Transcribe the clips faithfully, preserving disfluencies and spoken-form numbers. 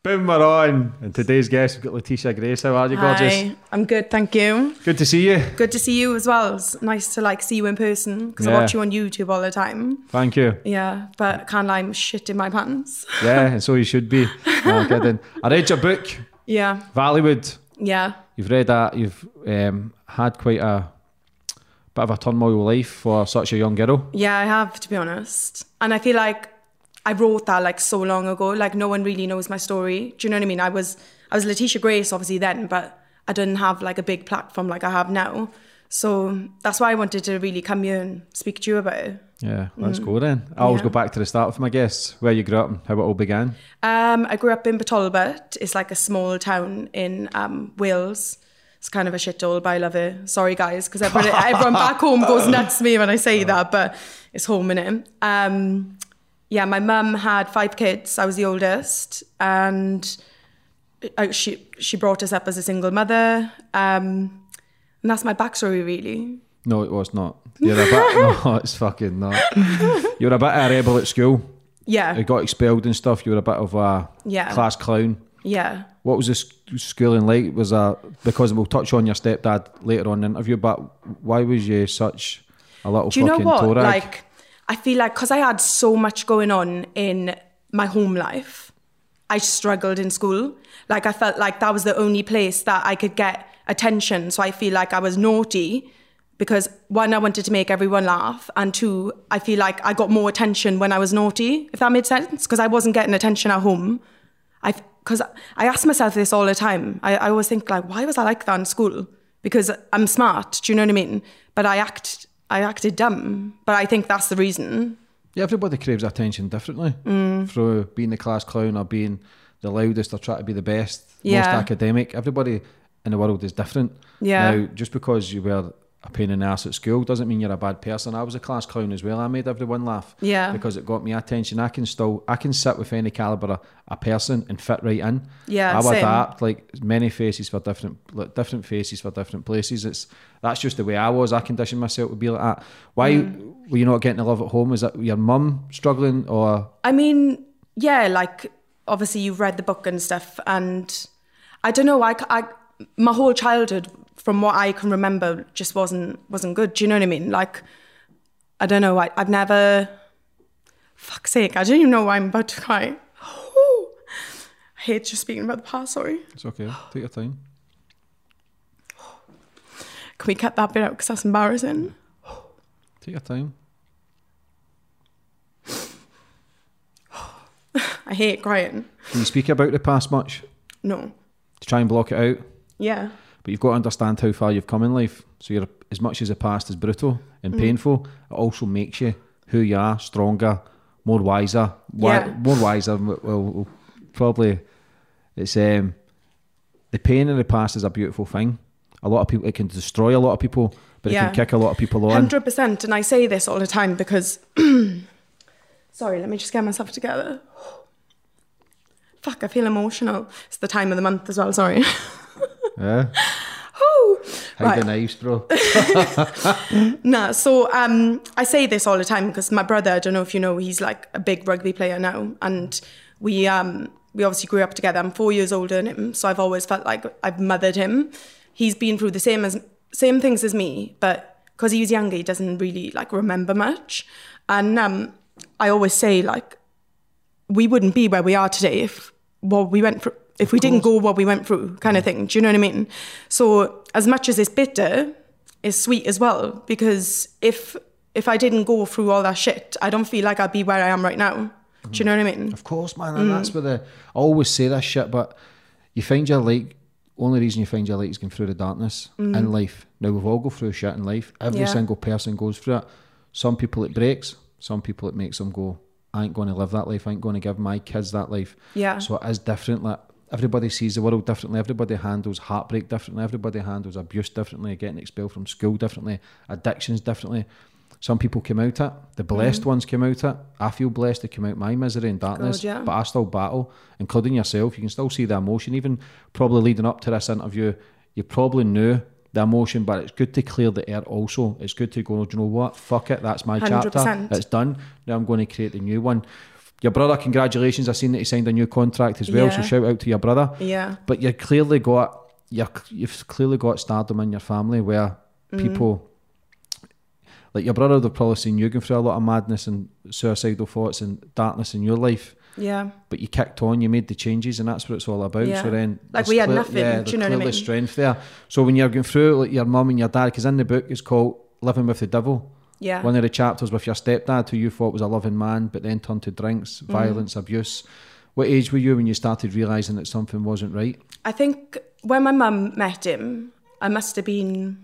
Boom, we're on. And today's guest, we've got Letitia Grace. How are you, gorgeous? Hi, I'm good, thank you. Good to see you. Good to see you as well. It's nice to like see you in person because Yeah. I watch you on YouTube all the time. Thank you. Yeah, but can't lie, I'm shit in my pants. Yeah, and so you should be. No kidding. I read your book, Yeah, Valleywood. yeah. You've read that. You've um, had quite a bit of a turmoil life for such a young girl. Yeah, I have, to be honest. And I feel like I wrote that like so long ago. Like no one really knows my story. Do you know what I mean? I was I was Letitia Grace obviously then, but I didn't have like a big platform like I have now. So that's why I wanted to really come here and speak to you about it. Yeah, let's go then. I always Yeah. go back to the start with my guests, where you grew up and how it all began. Um, I grew up in Batolbert. It's like a small town in um, Wales. It's kind of a shithole, but I love it. Sorry, guys, because everyone, everyone back home goes nuts to me when I say that, but it's home, innit? Um, yeah, my mum had five kids. I was the oldest, and I, she she brought us up as a single mother. Um, and that's my backstory, really. No, it was not. You're a bit. No, it's fucking not. You were a bit of a rebel at school. Yeah, You got expelled and stuff. You were a bit of a Yeah. class clown. yeah. What was the sc- schooling like? Was a because we'll touch on your stepdad later on in the interview, but why was you such a little Do you know fucking what? toe rag? Like, I feel like because I had so much going on in my home life, I struggled in school. Like, I felt like that was the only place that I could get attention. So I feel like I was naughty because one, I wanted to make everyone laugh, and two, I feel like I got more attention when I was naughty, if that made sense, because I wasn't getting attention at home. I because I ask myself this all the time. I, I always think like, why was I like that in school? Because I'm smart. Do you know what I mean? But I act. I acted dumb, but I think that's the reason. Yeah, everybody craves attention differently. Mm. Through being the class clown or being the loudest or trying to be the best, most Yeah. academic. Everybody in the world is different. Yeah. Now, just because you were a pain in the ass at school doesn't mean you're a bad person. I was a class clown as well. I made everyone laugh. Yeah. Because it got me attention. I can still, I can sit with any calibre of a person and fit right in. Yeah, I will same. adapt, like many faces for different, like, different faces for different places. It's That's just the way I was. I conditioned myself to be like that. Why Mm. were you not getting the love at home? Is that your mum struggling or? I mean, yeah, like obviously you've read the book and stuff, and I don't know. I, I my whole childhood, from what I can remember, just wasn't wasn't good. Do you know what I mean? Like, I don't know. I, I've never. Fuck's sake! I don't even know why I'm about to cry. I hate just speaking about the past. Sorry. It's okay. Take your time. Can we cut that bit out because that's embarrassing? Take your time. I hate crying. Can you speak about the past much? No. To try and block it out? Yeah. But you've got to understand how far you've come in life. So you're, as much as the past is brutal and Mm. painful, it also makes you who you are, stronger, more wiser. Wi- Yeah. More wiser. Well, well, probably it's um, the pain in the past is a beautiful thing. A lot of people, it can destroy a lot of people, but it Yeah. can kick a lot of people on. one hundred percent. And I say this all the time because... Sorry, let me just get myself together. Fuck, I feel emotional. It's the time of the month as well, sorry. Yeah. Whew. Hide Right. the knives, bro. Nah, so um, I say this all the time because my brother, I don't know if you know, he's like a big rugby player now. And we um, we obviously grew up together. I'm four years older than him, so I've always felt like I've mothered him. He's been through the same as same things as me, but because he was younger, he doesn't really like remember much. And um, I always say like, we wouldn't be where we are today if what we went through, if we didn't go what we went through, kind of thing. Do you know what I mean? So as much as it's bitter, it's sweet as well, because if if I didn't go through all that shit, I don't feel like I'd be where I am right now. Do you know what I mean? Of course, man. And that's where the, I always say this shit, but you find your light, only reason you find your light is going through the darkness in life. Now, we've all go through shit in life. Every Yeah. single person goes through it. Some people it breaks. Some people it makes them go, I ain't going to live that life. I ain't going to give my kids that life. Yeah. So it is different. Like, everybody sees the world differently. Everybody handles heartbreak differently. Everybody handles abuse differently, getting expelled from school differently, addictions differently. Some people come out it. The blessed Mm-hmm. ones come out it. I feel blessed to come out my misery and darkness, God, yeah. but I still battle, including yourself. You can still see the emotion. Even probably leading up to this interview, you probably knew the emotion, but it's good to clear the air also. It's good to go, do you know what? Fuck it, that's my one hundred chapter. percent. It's done. Now I'm going to create a new one. Your brother, congratulations. I've seen that he signed a new contract as well. Yeah. So shout out to your brother. Yeah. But you clearly got you're, you've clearly got stardom in your family where Mm. people like your brother would have probably seen you going through a lot of madness and suicidal thoughts and darkness in your life. Yeah. But you kicked on, you made the changes, and that's what it's all about. Yeah. So then, Like, there's we had clear- nothing, Yeah, do you know what I clearly mean? strength there. So when you're going through like your mum and your dad, because in the book it's called Living with the Devil. Yeah. One of the chapters with your stepdad, who you thought was a loving man, but then turned to drinks, Mm-hmm. violence, abuse. What age were you when you started realising that something wasn't right? I think when my mum met him, I must have been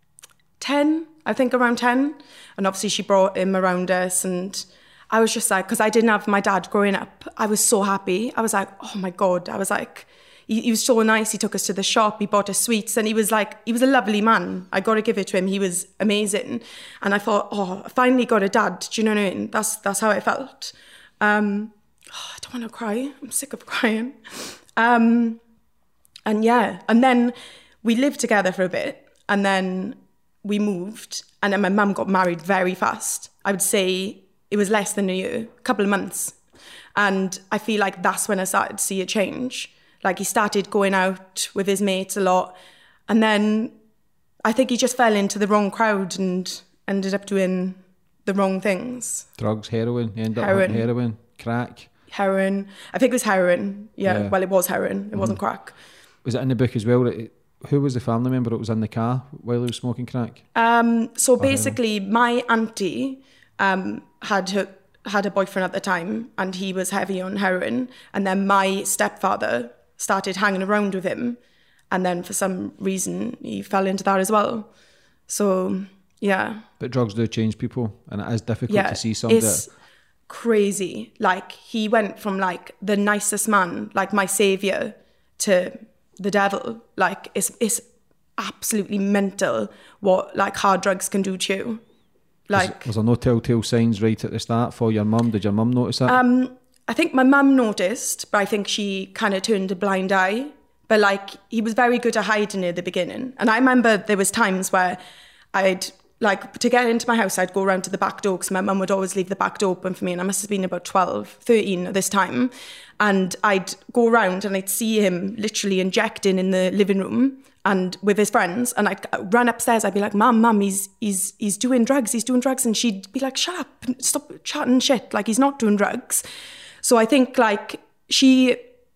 ten, I think around ten. And obviously she brought him around us, and I was just like, because I didn't have my dad growing up, I was so happy. I was like, oh my God. I was like, he, he was so nice. He took us to the shop, he bought us sweets, and he was like, he was a lovely man. I got to give it to him. He was amazing. And I thought, oh, I finally got a dad. Do you know what I mean? That's, that's how I felt. Um, oh, I don't want to cry. I'm sick of crying. Um, and yeah, and then we lived together for a bit, and then we moved, and then my mum got married very fast. I would say it was less than a year, a couple of months. And I feel like that's when I started to see a change. Like, he started going out with his mates a lot. And then I think he just fell into the wrong crowd and ended up doing the wrong things. Drugs, heroin, you ended up Heroin. hitting heroin, crack. Heroin. I think it was heroin. Yeah, Yeah. well, it was heroin. It wasn't crack. Was it in the book as well? That it, who was the family member that was in the car while he was smoking crack? Um, so basically, my auntie um, had her, had a boyfriend at the time, and he was heavy on heroin. And then my stepfather started hanging around with him, and then for some reason he fell into that as well. So yeah, But drugs do change people, and it is difficult yeah, to see somebody. it's crazy. Like, he went from like the nicest man, like my savior, to the devil. Like, it's it's absolutely mental what like hard drugs can do to you. Like, was there no telltale signs right at the start for your mum? Did your mum notice that? Um, I think my mum noticed, but I think she kind of turned a blind eye. But like, he was very good at hiding at the beginning. And I remember there was times where I'd, like, to get into my house, I'd go around to the back door, because my mum would always leave the back door open for me. And I must have been about twelve, thirteen at this time. And I'd go around and I'd see him literally injecting in the living room and with his friends. And I'd run upstairs. I'd be like, Mum, Mum, he's, he's, he's doing drugs. He's doing drugs. And she'd be like, shut up, stop chatting shit. Like, he's not doing drugs. So I think, like, she,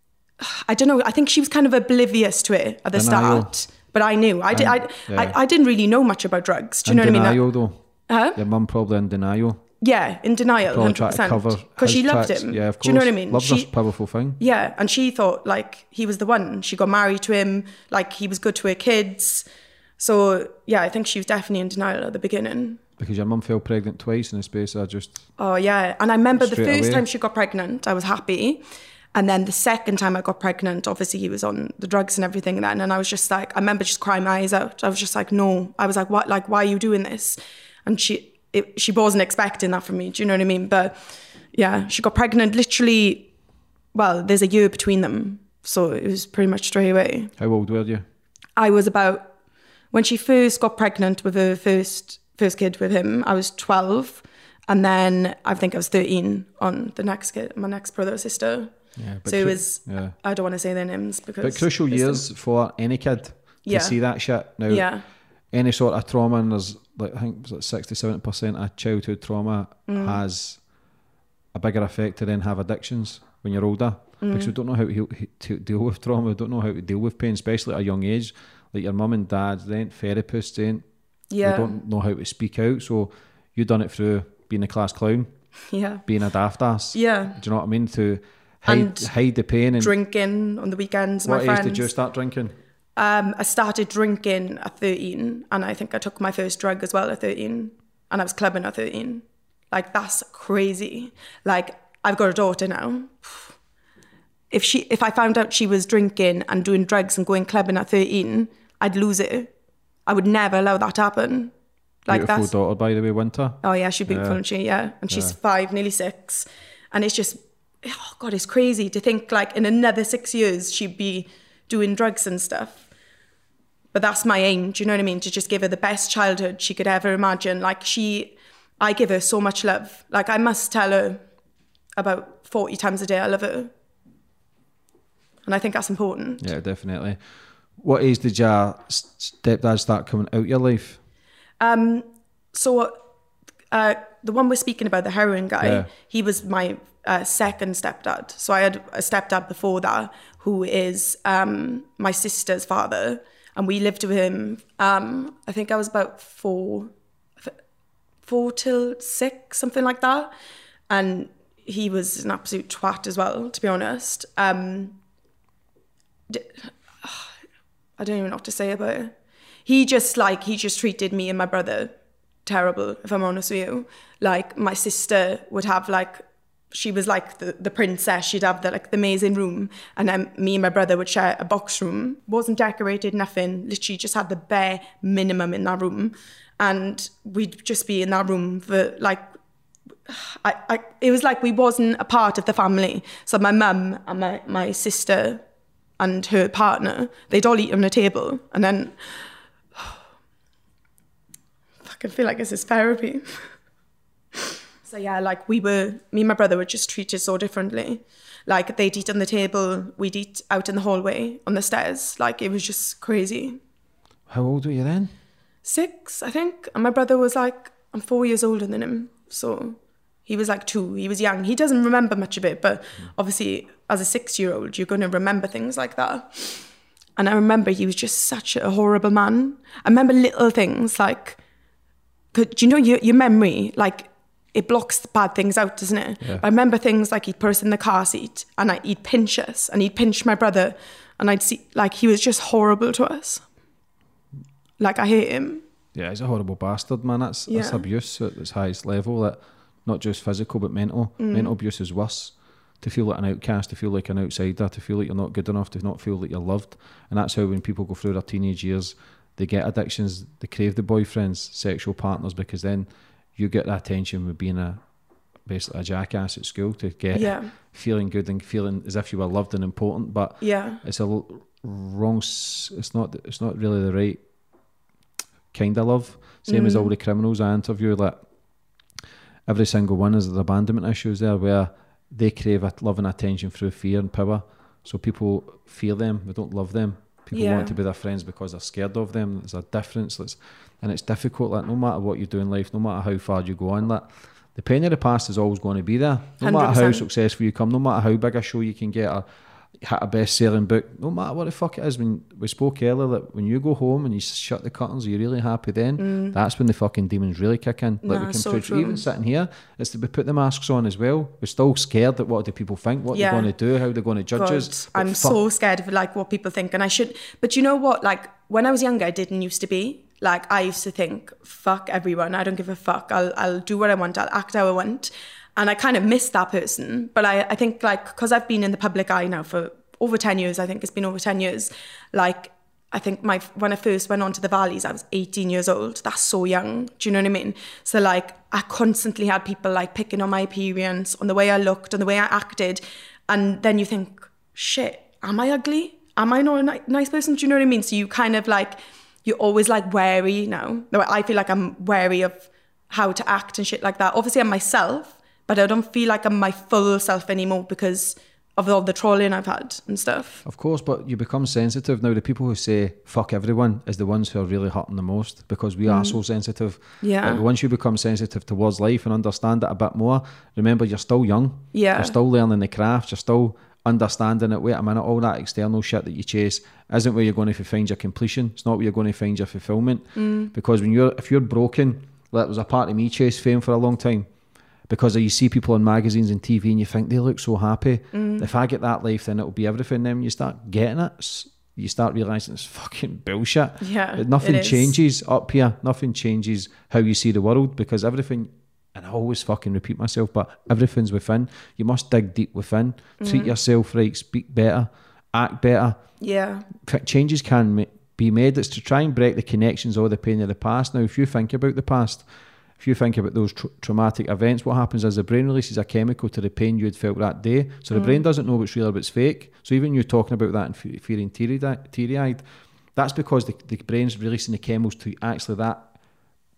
I don't know, I think she was kind of oblivious to it at the Denial. start. But I knew. I, did, I, yeah. I, I didn't really know much about drugs. Do you in know what I mean? denial, Like, though. huh? Your mum probably in denial. Yeah, in denial, Probably trying to cover because she his loved tracks. him. Yeah, of course. Do you know what I mean? Love's She- a powerful thing. Yeah, and she thought like he was the one. She got married to him, like he was good to her kids. So yeah, I think she was definitely in denial at the beginning. Because your mum fell pregnant twice in the space of just... Oh yeah, and I remember the Straight first away. time she got pregnant, I was happy. And then the second time I got pregnant, obviously he was on the drugs and everything then. And I was just like, I remember just crying my eyes out. I was just like, no. I was like, what? Like, why are you doing this? And she, it, she wasn't expecting that from me. Do you know what I mean? But yeah, she got pregnant literally, well, there's a year between them. So it was pretty much straight away. How old were you? I was about, when she first got pregnant with her first first kid with him, I was twelve. And then I think I was thirteen on the next kid, my next brother or sister. Yeah, but So it cru- was, yeah. I don't want to say their names because... But crucial it's years for any kid to Yeah. see that shit. Now, Yeah. any sort of trauma, and there's like, I think it was like sixty, seventy percent of childhood trauma Mm. has a bigger effect to then have addictions when you're older. Mm. Because we don't know how to, heal- to deal with trauma, we don't know how to deal with pain, especially at a young age. Like your mum and dad, they ain't therapists, they ain't, Yeah. they don't know how to speak out. So you done it through being a class clown, Yeah. being a daft ass. Yeah. Do you know what I mean? To hide, And hide the pain. And Drinking on the weekends, my what age friends. did you start drinking? Um, I started drinking at thirteen, and I think I took my first drug as well at thirteen, and I was clubbing at thirteen. Like, that's crazy. Like, I've got a daughter now. If she, if I found out she was drinking and doing drugs and going clubbing at thirteen, I'd lose it. I would never allow that to happen. Like, Beautiful that's daughter, by the way, Winter. Oh yeah, she's beautiful, Yeah. and she yeah, and she's Yeah. five, nearly six, and it's just, oh god, it's crazy to think like in another six years she'd be doing drugs and stuff. But that's my aim. Do you know what I mean? To just give her the best childhood she could ever imagine. Like she, I give her so much love. Like I must tell her about forty times a day I love her. And I think that's important. Yeah, definitely. What age did your stepdad start coming out your life? Um, so uh, the one we're speaking about, the heroin guy, Yeah. he was my uh, second stepdad. So I had a stepdad before that who is um, my sister's father. And we lived with him, um, I think I was about four, four till six, something like that. And he was an absolute twat as well, to be honest. Um, I don't even know what to say about it. He just like, he just treated me and my brother terrible, if I'm honest with you. Like my sister would have like, she was like the, the princess. She'd have the, like the amazing room. And then me and my brother would share a box room. Wasn't decorated, nothing. Literally just had the bare minimum in that room. And we'd just be in that room for like, I, I, it was like we wasn't a part of the family. So my mum and my, my sister and her partner, they'd all eat on the table. And then, oh, I fucking feel like this is therapy. So yeah, like we were, me and my brother were just treated so differently. Like they'd eat on the table, we'd eat out in the hallway, on the stairs. Like it was just crazy. How old were you then? Six, I think. And my brother was like, I'm four years older than him. So he was like two, he was young. He doesn't remember much of it, but obviously as a six-year-old, you're going to remember things like that. And I remember he was just such a horrible man. I remember little things like, do you know your, your memory, like, it blocks the bad things out, doesn't it? Yeah. I remember things like he'd put us in the car seat and I, he'd pinch us and he'd pinch my brother and I'd see, like, he was just horrible to us. Like, I hate him. Yeah, he's a horrible bastard, man. That's, Yeah. that's abuse at its highest level. That not just physical, but mental. Mm. Mental abuse is worse. To feel like an outcast, to feel like an outsider, to feel like you're not good enough, to not feel like you're loved. And that's how when people go through their teenage years, they get addictions, they crave the boyfriends, sexual partners, because then you get that attention with being a basically a jackass at school to get Yeah. feeling good and feeling as if you were loved and important. But Yeah. it's a l- wrong. s- It's not. It's not really the right kind of love. Same Mm. as all the criminals I interview. Like every single one is the abandonment issues there, where they crave a love and attention through fear and power. So people fear them. They don't love them. People Yeah. want to be their friends because they're scared of them. There's a difference. That's, and it's difficult. Like no matter what you do in life, no matter how far you go on, that the pain of the past is always going to be there. No matter how one hundred percent. successful you come, no matter how big a show you can get, or hit a best-selling book, no matter what the fuck it is. When we spoke earlier that when you go home and you shut the curtains, are you really happy then? Mm. That's when the fucking demons really kick in. Like Nah, we can so prove, true. even sitting here, it's that we put the masks on as well. We're still scared that what do people think, what Yeah. they're going to do, how they're going to judge God, us. But I'm fuck- so scared of like what people think, and I should. But you know what? Like when I was younger, I didn't used to be. Like I used to think, fuck everyone. I don't give a fuck. I'll I'll do what I want. I'll act how I want. And I kind of missed that person. But I I think like because I've been in the public eye now for over ten years. I think it's been over ten years. Like I think my when I first went on to the Valleys, I was eighteen years old. That's so young. Do you know what I mean? So like I constantly had people like picking on my appearance, on the way I looked, on the way I acted. And then you think, shit, am I ugly? Am I not a ni- nice person? Do you know what I mean? So you kind of like, you're always like wary now. No, I feel like I'm wary of how to act and shit like that. Obviously I'm myself, but I don't feel like I'm my full self anymore because of all the trolling I've had and stuff. Of course, but you become sensitive. Now, the people who say fuck everyone is the ones who are really hurting the most because we are so sensitive. Yeah. Like, once you become sensitive towards life and understand it a bit more, remember, you're still young. Yeah. You're still learning the craft. You're still understanding it. Wait a minute, all that external shit that you chase isn't where you're going to find your completion. It's not where you're going to find your fulfillment. Mm. Because when you're, if you're broken, like there was a part of me chased fame for a long time. Because you see people in magazines and T V and you think they look so happy. Mm. If I get that life, then it'll be everything. Then when you start getting it, s- you start realising it's fucking bullshit. Yeah, Nothing it is. changes up here. Nothing changes how you see the world because everything, and I always fucking repeat myself, but everything's within. You must dig deep within. Treat Mm-hmm. yourself right, speak better, act better. Yeah. F- Changes can ma- be made. It's to try and break the connections or the pain of the past. Now, if you think about the past, if you think about those tra- traumatic events, what happens is the brain releases a chemical to the pain you had felt that day. So the brain doesn't know what's real or what's fake. So even you talking about that and fe- feeling teary- teary-eyed, that's because the, the brain's releasing the chemicals to actually that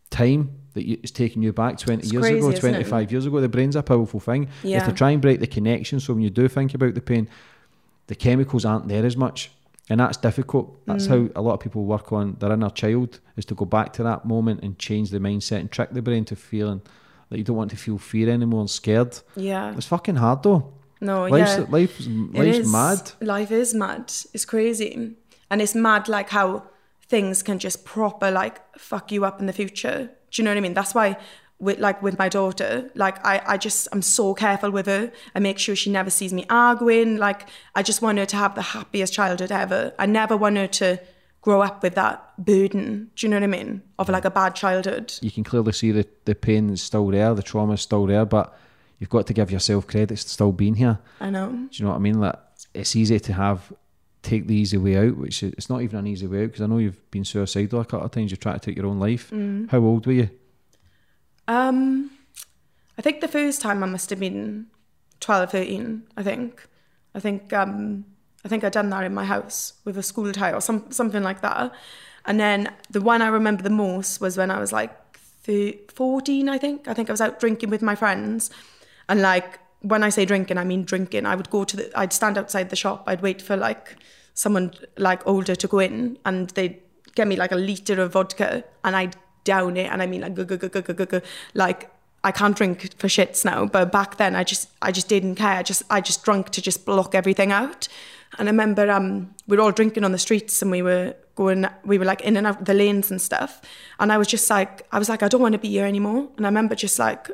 time that you, it's taking you back twenty It's years crazy, ago, isn't it? twenty-five years ago. The brain's a powerful thing. You have Yeah. to try and break the connection, so when you do think about the pain, the chemicals aren't there as much. And that's difficult. That's Mm. how a lot of people work on their inner child, is to go back to that moment and change the mindset and trick the brain to feeling that you don't want to feel fear anymore and scared. Yeah. It's fucking hard though. No, Life's, yeah. life's, It life's is. mad. Life is mad. It's crazy. And it's mad like how things can just proper like fuck you up in the future. Do you know what I mean? That's why with like with my daughter, like I, I just I'm so careful with her. I make sure she never sees me arguing. Like I just want her to have the happiest childhood ever. I never want her to grow up with that burden. Do you know what I mean? Of like a bad childhood. You can clearly see the, the pain is still there, the trauma is still there, but you've got to give yourself credit for still being here. I know. Do you know what I mean? Like, it's easy to have take the easy way out, which is, it's not even an easy way out, because I know you've been suicidal a couple of times. You've tried to take your own life. Mm. How old were you? Um, I think the first time I must have been twelve, thirteen, I think. I think um, I think I'd done that in my house with a school tie or some, something like that. And then the one I remember the most was when I was like fourteen, I think. I think I was out drinking with my friends. And like, when I say drinking, I mean drinking. I would go to the, I'd stand outside the shop. I'd wait for like someone like older to go in, and they'd get me like a litre of vodka, and I'd down it. And I mean like, go, go, go, go, go, go, go. Like, I can't drink for shits now, but back then I just I just didn't care. I just I just drank to just block everything out. And I remember um we were all drinking on the streets, and we were going we were like in and out the lanes and stuff. And I was just like I was like I don't want to be here anymore. And I remember just like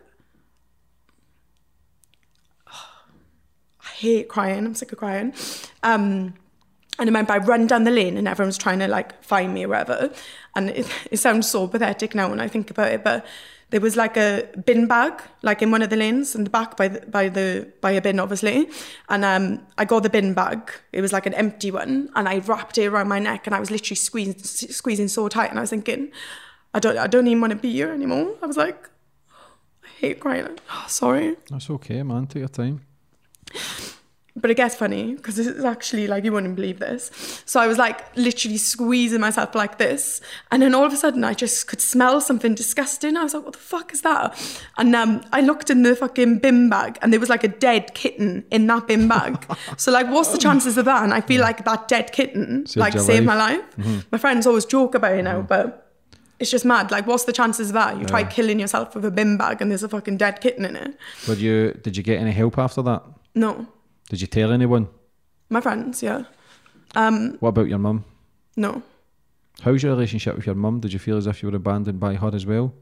oh, I hate crying. I'm sick of crying. Um and I remember I run down the lane, and everyone's trying to like find me or whatever. And it, it sounds so pathetic now when I think about it, but there was like a bin bag, like in one of the lanes in the back by the, by the by a bin, obviously. And um, I got the bin bag. It was like an empty one, and I wrapped it around my neck, and I was literally squeezing, squeezing so tight. And I was thinking, I don't, I don't even want to be here anymore. I was like, I hate crying. Oh, sorry. That's okay, man. Take your time. But it gets funny because it's actually like, you wouldn't believe this. So I was like literally squeezing myself like this. And then all of a sudden I just could smell something disgusting. I was like, what the fuck is that? And um, I looked in the fucking bin bag, and there was like a dead kitten in that bin bag. So like, what's the chances of that? And I feel like that dead kitten Saved like your saved life. my life. Mm-hmm. My friends always joke about it now, Mm-hmm. but it's just mad. Like, what's the chances of that? You try Yeah. killing yourself with a bin bag, and there's a fucking dead kitten in it. Did you, did you get any help after that? No. Did you tell anyone? My friends, yeah. Um, What about your mum? no. How's your relationship with your mum? Did you feel as if you were abandoned by her as well?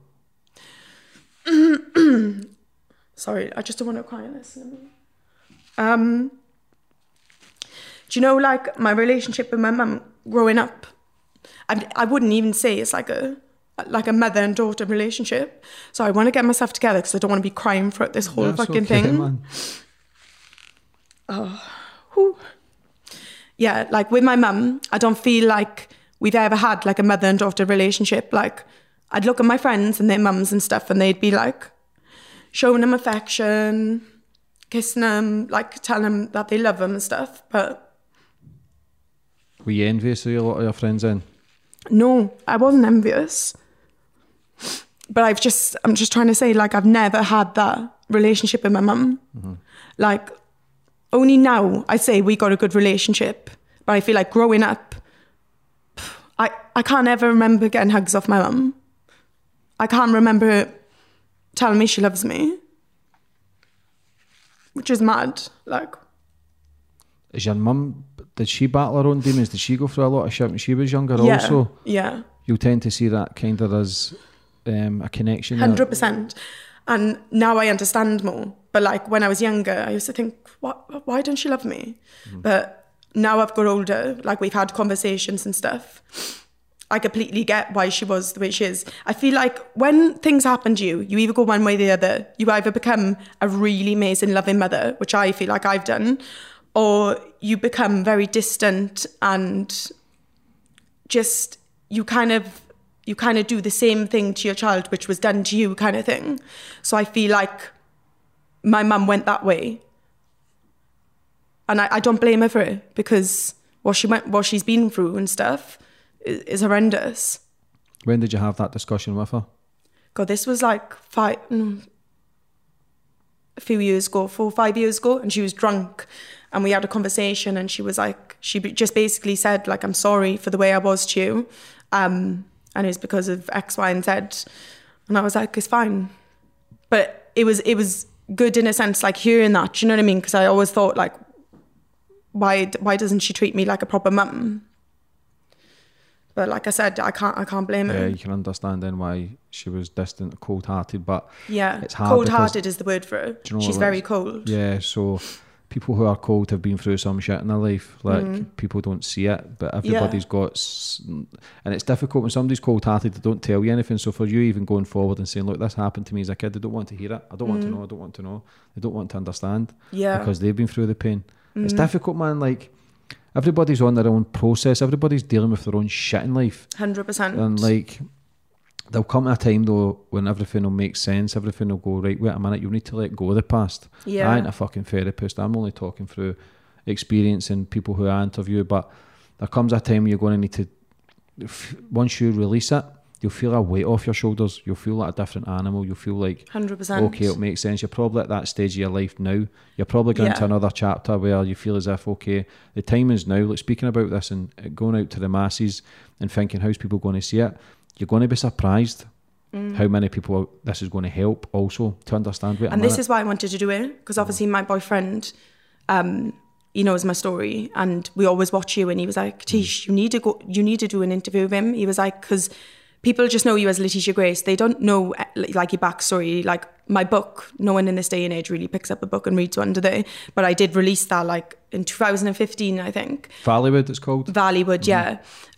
Sorry, I just don't want to cry on this. Um, do you know, like, my relationship with my mum growing up, I, I wouldn't even say it's like a like a mother and daughter relationship. So I want to get myself together because I don't want to be crying throughout this whole That's fucking okay, thing. man. Oh, whew. Yeah, like with my mum, I don't feel like we've ever had like a mother and daughter relationship. Like, I'd look at my friends and their mums and stuff, and they'd be like showing them affection, kissing them, like telling them that they love them and stuff. But Were you envious of a lot of your friends then? no, I wasn't envious. But I've just, I'm just trying to say, like, I've never had that relationship with my mum. Mm-hmm. Like, only now I say we got a good relationship. But I feel like growing up, I, I can't ever remember getting hugs off my mum. I can't remember her telling me she loves me. Which is mad. Like, Is your mum, did she battle her own demons? Did she go through a lot of shit when she was younger yeah, also? yeah. You'll tend to see that kind of as um, a connection. one hundred there. percent. And now I understand more. But like when I was younger, I used to think, what, why don't she love me? Mm. But now I've got older, like we've had conversations and stuff. I completely get why she was the way she is. I feel like when things happen to you, you either go one way or the other. You either become a really amazing, loving mother, which I feel like I've done, or you become very distant and just, you kind of, you kind of do the same thing to your child, which was done to you kind of thing. So I feel like my mum went that way. And I, I don't blame her for it, because what she went, what she's been through and stuff is, is horrendous. When did you have that discussion with her? God, this was like five, mm, a few years ago, four or five years ago, and she was drunk. And we had a conversation, and she was like, she just basically said, like, I'm sorry for the way I was to you. Um, and it's because of X, Y, and Z. And I was like, it's fine. But it was it was good in a sense, like hearing that, do you know what I mean? Because I always thought, like, why why doesn't she treat me like a proper mum? But like I said, I can't I can't blame her. Yeah, you can understand then why she was distant, cold-hearted, but yeah, it's hard. Cold-hearted is the word for it. You know She's very cold. Yeah, so people who are cold have been through some shit in their life. Like, mm. people don't see it, but everybody's yeah. got... S- and it's difficult when somebody's cold-hearted, they don't tell you anything. So for you even going forward and saying, look, this happened to me as a kid, they don't want to hear it. I don't mm. want to know, I don't want to know. They don't want to understand. Yeah. Because they've been through the pain. Mm. It's difficult, man. Like, everybody's on their own process. Everybody's dealing with their own shit in life. one hundred percent. And, like... There'll come a time though when everything will make sense, everything will go, right, wait a minute, you need to let go of the past. Yeah. I ain't a fucking therapist, I'm only talking through experience and people who I interview, but there comes a time you're going to need to, once you release it, you'll feel a weight off your shoulders, you'll feel like a different animal, you'll feel like, one hundred percent. Okay, it makes sense. You're probably at that stage of your life now, you're probably going yeah. to another chapter where you feel as if, okay, the time is now, like speaking about this and going out to the masses and thinking, how's people going to see it? You're going to be surprised mm. how many people this is going to help also to understand. Wait a and minute. This is why I wanted to do it, because obviously my boyfriend, um, he knows my story, and we always watch you. And he was like, "Tish, mm. you need to go. You need to do an interview with him." He was like, "Because people just know you as Letitia Grace. They don't know like your backstory. Like my book, no one in this day and age really picks up a book and reads one today. But I did release that like in two thousand fifteen, I think. Valleywood, it's called. Valleywood, mm-hmm. yeah.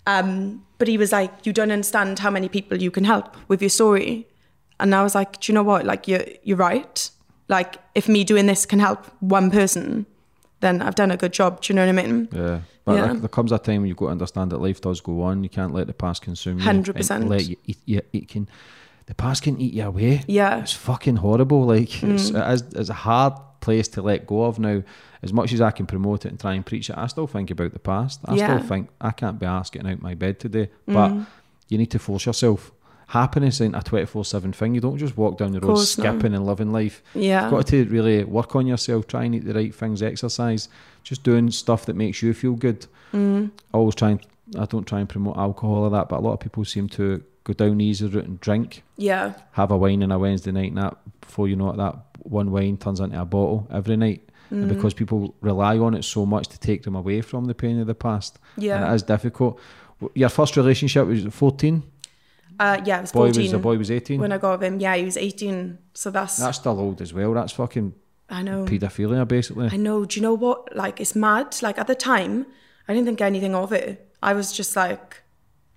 Um, but he was like, you don't understand how many people you can help with your story. And I was like, do you know what? Like, you're, you're right. Like, if me doing this can help one person, then I've done a good job. Do you know what I mean? Yeah. But yeah. there, there comes a time when you've got to understand that life does go on. You can't let the past consume you. one hundred percent. Let you eat, you, it can, the past can eat you away. Yeah. It's fucking horrible. Like, mm. it's, it is, it's a hard place to let go of now. As much as I can promote it and try and preach it, I still think about the past. I yeah. still think I can't be asked getting out my bed today. But mm. you need to force yourself. Happiness ain't a twenty-four seven thing. You don't just walk down the road skipping no. and living life. Yeah. You've got to really work on yourself, try and eat the right things, exercise, just doing stuff that makes you feel good. Mm. Always try and, I don't try and promote alcohol or that, but a lot of people seem to go down the easy route and drink. Yeah. Have a wine on a Wednesday night, and that before you know it, that one wine turns into a bottle every night. Mm. And because people rely on it so much to take them away from the pain of the past. Yeah. And it is difficult. Your first relationship was fourteen? Uh, yeah, it was boy fourteen. Was, the boy was eighteen? When I got with him, yeah, he was eighteen. So that's... That's still old as well. That's fucking... I know. Paedophilia, basically. I know. Do you know what? Like, it's mad. Like, at the time, I didn't think anything of it. I was just like...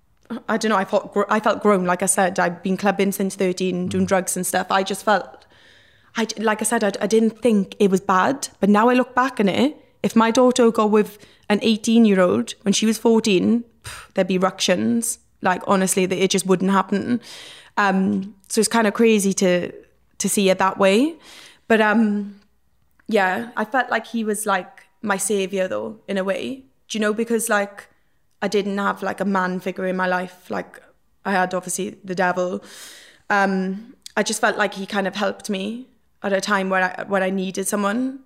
I don't know. I felt, I felt grown. Like I said, I've been clubbing since thirteen, doing mm. drugs and stuff. I just felt... I, like I said, I, I didn't think it was bad. But now I look back on it, if my daughter got with an eighteen-year-old when she was fourteen, pff, there'd be ructions. Like, honestly, it just wouldn't happen. Um, so it's kind of crazy to to see it that way. But um, yeah, I felt like he was like my saviour, though, in a way. Do you know? Because like I didn't have like a man figure in my life. Like I had obviously the devil. Um, I just felt like he kind of helped me at a time where I when I needed someone.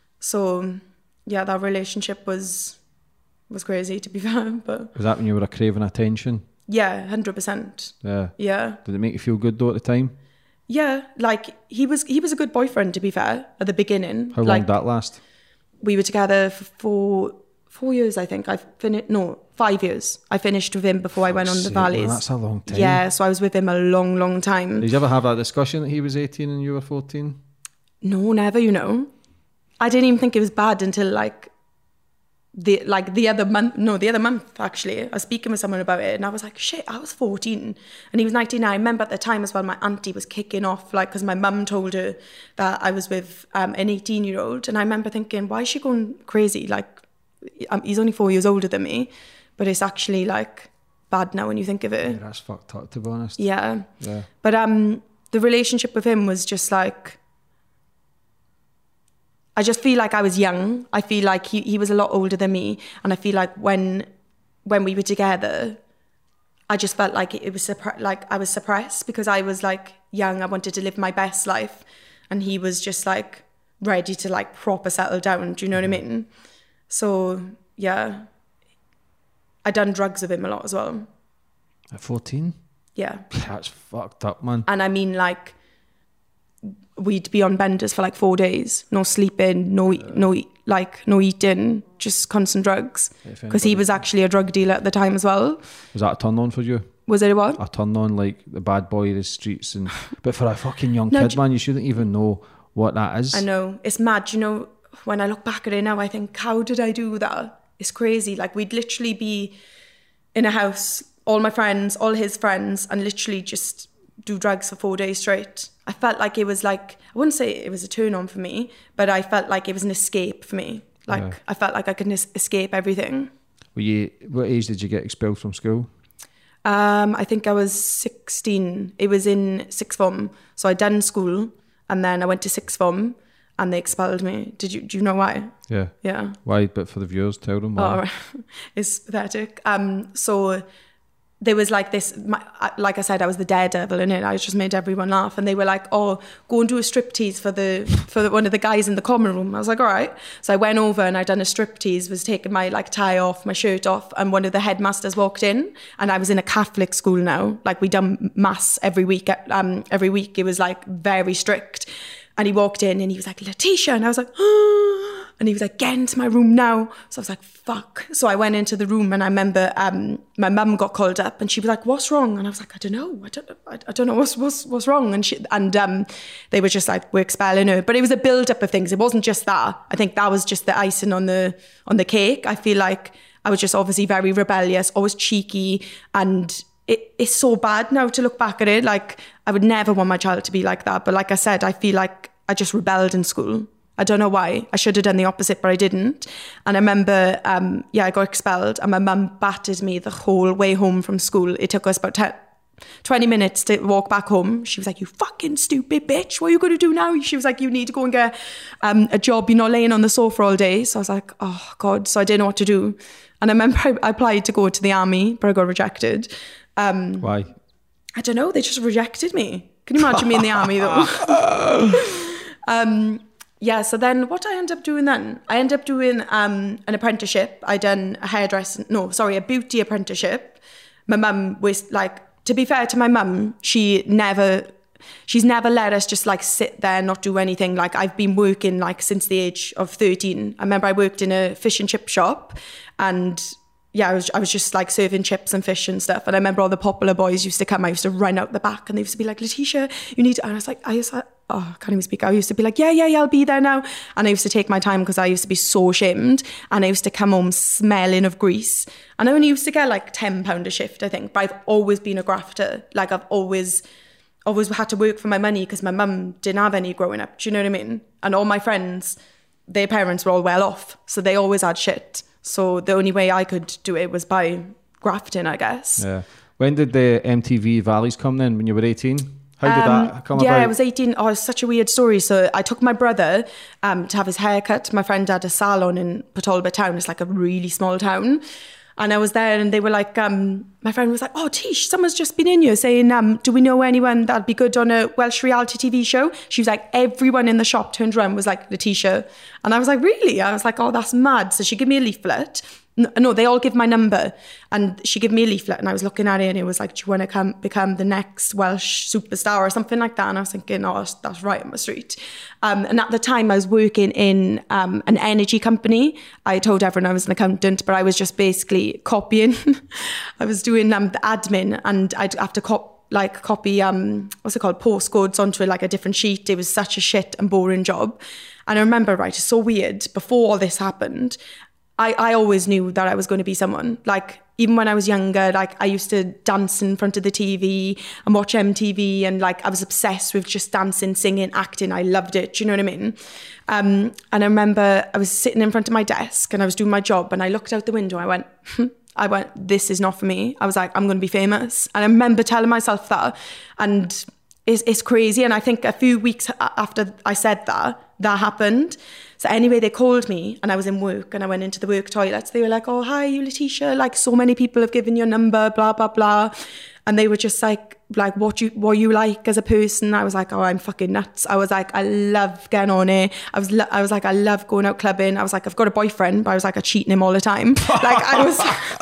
So yeah, that relationship was was crazy, to be fair. But was that when you were craving attention? Yeah, one hundred percent. Yeah. Yeah. Did it make you feel good though at the time? Yeah, like he was he was a good boyfriend, to be fair, at the beginning. How long like, did that last? We were together for four four years, I think. I finished no, five years. I finished with him before I went on the sake, Valleys. Man, that's a long time. Yeah, so I was with him a long, long time. Did you ever have that discussion that he was eighteen and you were fourteen? No, never, you know. I didn't even think it was bad until like the like the other month no the other month actually I was speaking with someone about it, and I was like, shit, I was fourteen and he was nineteen. I remember at the time as well, my auntie was kicking off, like, because my mum told her that I was with um, an eighteen year old, and I remember thinking, why is she going crazy? Like, um, he's only four years older than me, but it's actually like bad now when you think of it. Yeah, that's fucked up, to be honest. Yeah, yeah. But um the relationship with him was just like, I just feel like I was young. I feel like he, he was a lot older than me. And I feel like when when we were together, I just felt like it, it was suppre- like I was suppressed, because I was like young. I wanted to live my best life. And he was just like ready to like proper settle down. Do you know what I mean? So yeah, I done drugs with him a lot as well. At fourteen? Yeah. That's fucked up, man. And I mean, like, we'd be on benders for like four days, no sleeping, no, uh, no, like, no eating, just constant drugs. Because he was actually a drug dealer at the time as well. Was that a turn on for you? Was it a what? A turn on, like the bad boy of the streets, and but for a fucking young no, kid, man, you shouldn't even know what that is. I know, it's mad. You know, when I look back at it now, I think, how did I do that? It's crazy. Like, we'd literally be in a house, all my friends, all his friends, and literally just do drugs for four days straight. I felt like it was like, I wouldn't say it was a turn on for me, but I felt like it was an escape for me. Like, yeah. I felt like I could es- escape everything. Were you, what age did you get expelled from school? Um, I think I was sixteen. It was in sixth form. So I'd done school, and then I went to sixth form, and they expelled me. Did you, do you know why? Yeah. Yeah. Why? But for the viewers, tell them why. Oh, it's pathetic. Um, so there was like this, my, like I said, I was the daredevil in it. I just made everyone laugh, and they were like, "Oh, go and do a striptease for the for the, one of the guys in the common room." I was like, "All right." So I went over and I done a striptease. Was taking my like tie off, my shirt off, and one of the headmasters walked in, and I was in a Catholic school now. Like, we done mass every week. Um, every week it was like very strict. And he walked in and he was like, "Letitia," and I was like, "Oh." And he was like, "Get into my room now." So I was like, fuck. So I went into the room, and I remember um, my mum got called up, and she was like, "What's wrong?" And I was like, I don't know. I don't, I, I don't know what's, what's, what's wrong. And she, and um, they were just like, "We're expelling her." But it was a build up of things. It wasn't just that. I think that was just the icing on the, on the cake. I feel like I was just obviously very rebellious, always cheeky, and It, it's so bad now to look back at it. Like, I would never want my child to be like that. But like I said, I feel like I just rebelled in school. I don't know why. I should have done the opposite, but I didn't. And I remember, um, yeah, I got expelled, and my mum battered me the whole way home from school. It took us about ten, twenty minutes to walk back home. She was like, "You fucking stupid bitch. What are you going to do now?" She was like, "You need to go and get um, a job. You're not laying on the sofa all day." So I was like, oh God. So I didn't know what to do. And I remember I, I applied to go to the army, but I got rejected. Um, Why? I don't know. They just rejected me. Can you imagine me in the army though? um, yeah. So then what I ended up doing then? I ended up doing um, an apprenticeship. I done a hairdressing, no, sorry, a beauty apprenticeship. My mum was like, to be fair to my mum, she never, she's never let us just like sit there and not do anything. Like, I've been working like since the age of thirteen. I remember I worked in a fish and chip shop, and yeah, I was I was just like serving chips and fish and stuff. And I remember all the popular boys used to come. I used to run out the back, and they used to be like, "Letitia, you need to," and I was like, I used to, oh, I can't even speak. I used to be like, yeah, yeah, yeah, I'll be there now. And I used to take my time because I used to be so ashamed. And I used to come home smelling of grease. And I only used to get like ten pounds a shift, I think. But I've always been a grafter. Like, I've always, always had to work for my money because my mum didn't have any growing up. Do you know what I mean? And all my friends, their parents were all well off. So they always had shit. So the only way I could do it was by grafting, I guess. Yeah. When did the M T V Valleys come then? When you were eighteen? How did um, that come yeah, about? Yeah, I was eighteen. Oh, it's such a weird story. So I took my brother um, to have his hair cut. My friend had a salon in Portalba town. It's like a really small town. And I was there, and they were like, um, my friend was like, "Oh, Tish, someone's just been in here saying, um, do we know anyone that'd be good on a Welsh reality T V show?" She was like, everyone in the shop turned around, was like, "Letitia." And I was like, "Really?" I was like, "Oh, that's mad." So she gave me a leaflet. No, no, they all give my number, and she gave me a leaflet, and I was looking at it, and it was like, "Do you want to come become the next Welsh superstar," or something like that? And I was thinking, oh, that's, that's right on my street. Um, and at the time I was working in um, an energy company. I told everyone I was an accountant, but I was just basically copying. I was doing um, the admin, and I'd have to cop like copy, um, what's it called, postcodes onto like a different sheet. It was such a shit and boring job. And I remember, right, it's so weird, before all this happened, I, I always knew that I was going to be someone. Like, even when I was younger, like, I used to dance in front of the T V and watch M T V, and like, I was obsessed with just dancing, singing, acting. I loved it. Do you know what I mean? Um, and I remember I was sitting in front of my desk, and I was doing my job, and I looked out the window. I went, I went, "This is not for me." I was like, "I'm going to be famous." And I remember telling myself that, and it's, it's crazy. And I think a few weeks after I said that, that happened. So anyway, they called me, and I was in work, and I went into the work toilets. They were like, "Oh, hi, you Letitia, like, so many people have given your number, blah, blah, blah." And they were just like, like what you what you like as a person. I was like, oh, I'm fucking nuts. I was like, I love getting on it. I was lo- I was like, I love going out clubbing. I was like, I've got a boyfriend, but I was like, I cheating him all the time. Like I was,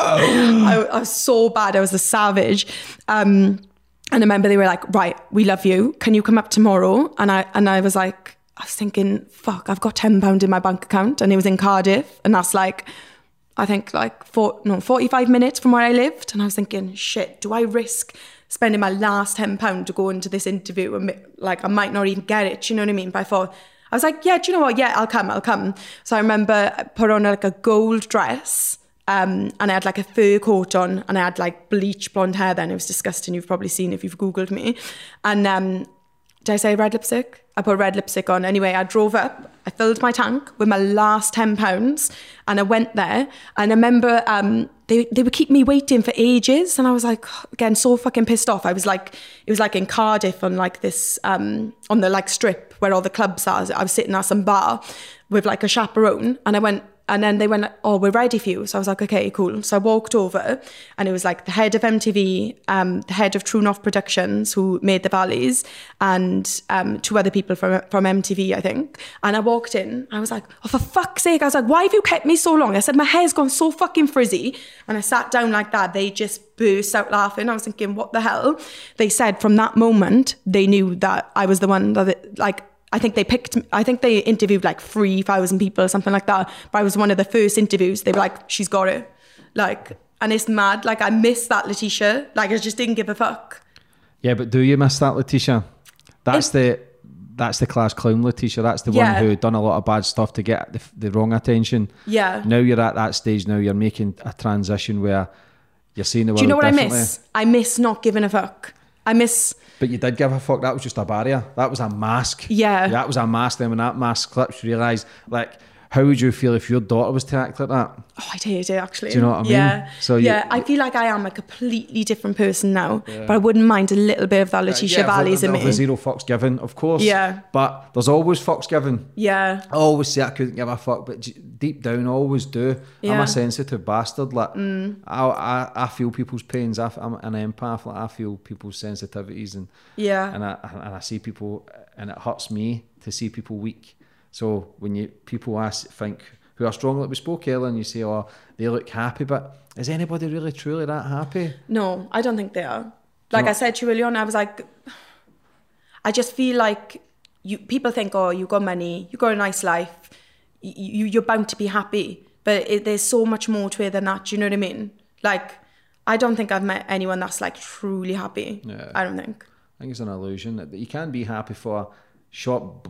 I, I was so bad. I was a savage. Um, and I remember they were like, right, we love you. Can you come up tomorrow? And I and I was like, I was thinking, fuck, I've got ten pounds in my bank account, and it was in Cardiff, and that's like, I think like four, no, forty-five minutes from where I lived. And I was thinking, shit, do I risk spending my last ten pounds to go into this interview and like I might not even get it, do you know what I mean? But I thought, I was like, yeah, do you know what? Yeah, I'll come, I'll come. So I remember I put on like a gold dress um, and I had like a fur coat on and I had like bleach blonde hair then. It was disgusting. You've probably seen if you've Googled me. And um, did I say red lipstick? I put red lipstick on. Anyway, I drove up, I filled my tank with my last ten pounds and I went there. And I remember um, they, they would keep me waiting for ages. And I was like, again, so fucking pissed off. I was like, it was like in Cardiff on like this, um, on the like strip where all the clubs are. I was sitting at some bar with like a chaperone and I went, and then they went, oh, we're ready for you. So I was like, okay, cool. So I walked over and it was like the head of M T V, um, the head of True North Productions who made the Valleys and um, two other people from from M T V, I think. And I walked in, I was like, oh, for fuck's sake. I was like, why have you kept me so long? I said, my hair's gone so fucking frizzy. And I sat down like that. They just burst out laughing. I was thinking, what the hell? They said from that moment, they knew that I was the one that, it, like, I think they picked, I think they interviewed like three thousand people or something like that. But I was one of the first interviews. They were like, she's got it. Like, and it's mad. Like, I miss that Letitia. Like, I just didn't give a fuck. Yeah, but do you miss that Letitia? That's it, the that's the class clown Letitia. That's the yeah. one who had done a lot of bad stuff to get the, the wrong attention. Yeah. Now you're at that stage now. You're making a transition where you're seeing the world Do you know what I differently. miss? I miss not giving a fuck. I miss... But you did give a fuck. That was just a barrier. That was a mask. Yeah. That was a mask. Then when that mask clips, you realise, like, how would you feel if your daughter was to act like that? Oh, I'd hate it, actually. Do you know what I mean? Yeah. So you, yeah, I feel like I am a completely different person now, yeah. but I wouldn't mind a little bit of that Letitia uh, yeah, Valleys in me. The zero fucks given, of course. Yeah. But there's always fucks given. Yeah. I always say I couldn't give a fuck, but deep down I always do. Yeah. I'm a sensitive bastard. Like, mm. I, I I feel people's pains. I, I'm an empath. Like, I feel people's sensitivities, and yeah, and I and I see people, and it hurts me to see people weak. So when you people ask, think who are strong, like we spoke earlier, and you say, oh, they look happy, but is anybody really truly that happy? No, I don't think they are. Like no. I said to you earlier on, I was like, I just feel like you people think, oh, you got money, you got a nice life, you, you're bound to be happy. But it, there's so much more to it than that, do you know what I mean? Like, I don't think I've met anyone that's like truly happy. Yeah. I don't think. I think it's an illusion that you can be happy for short,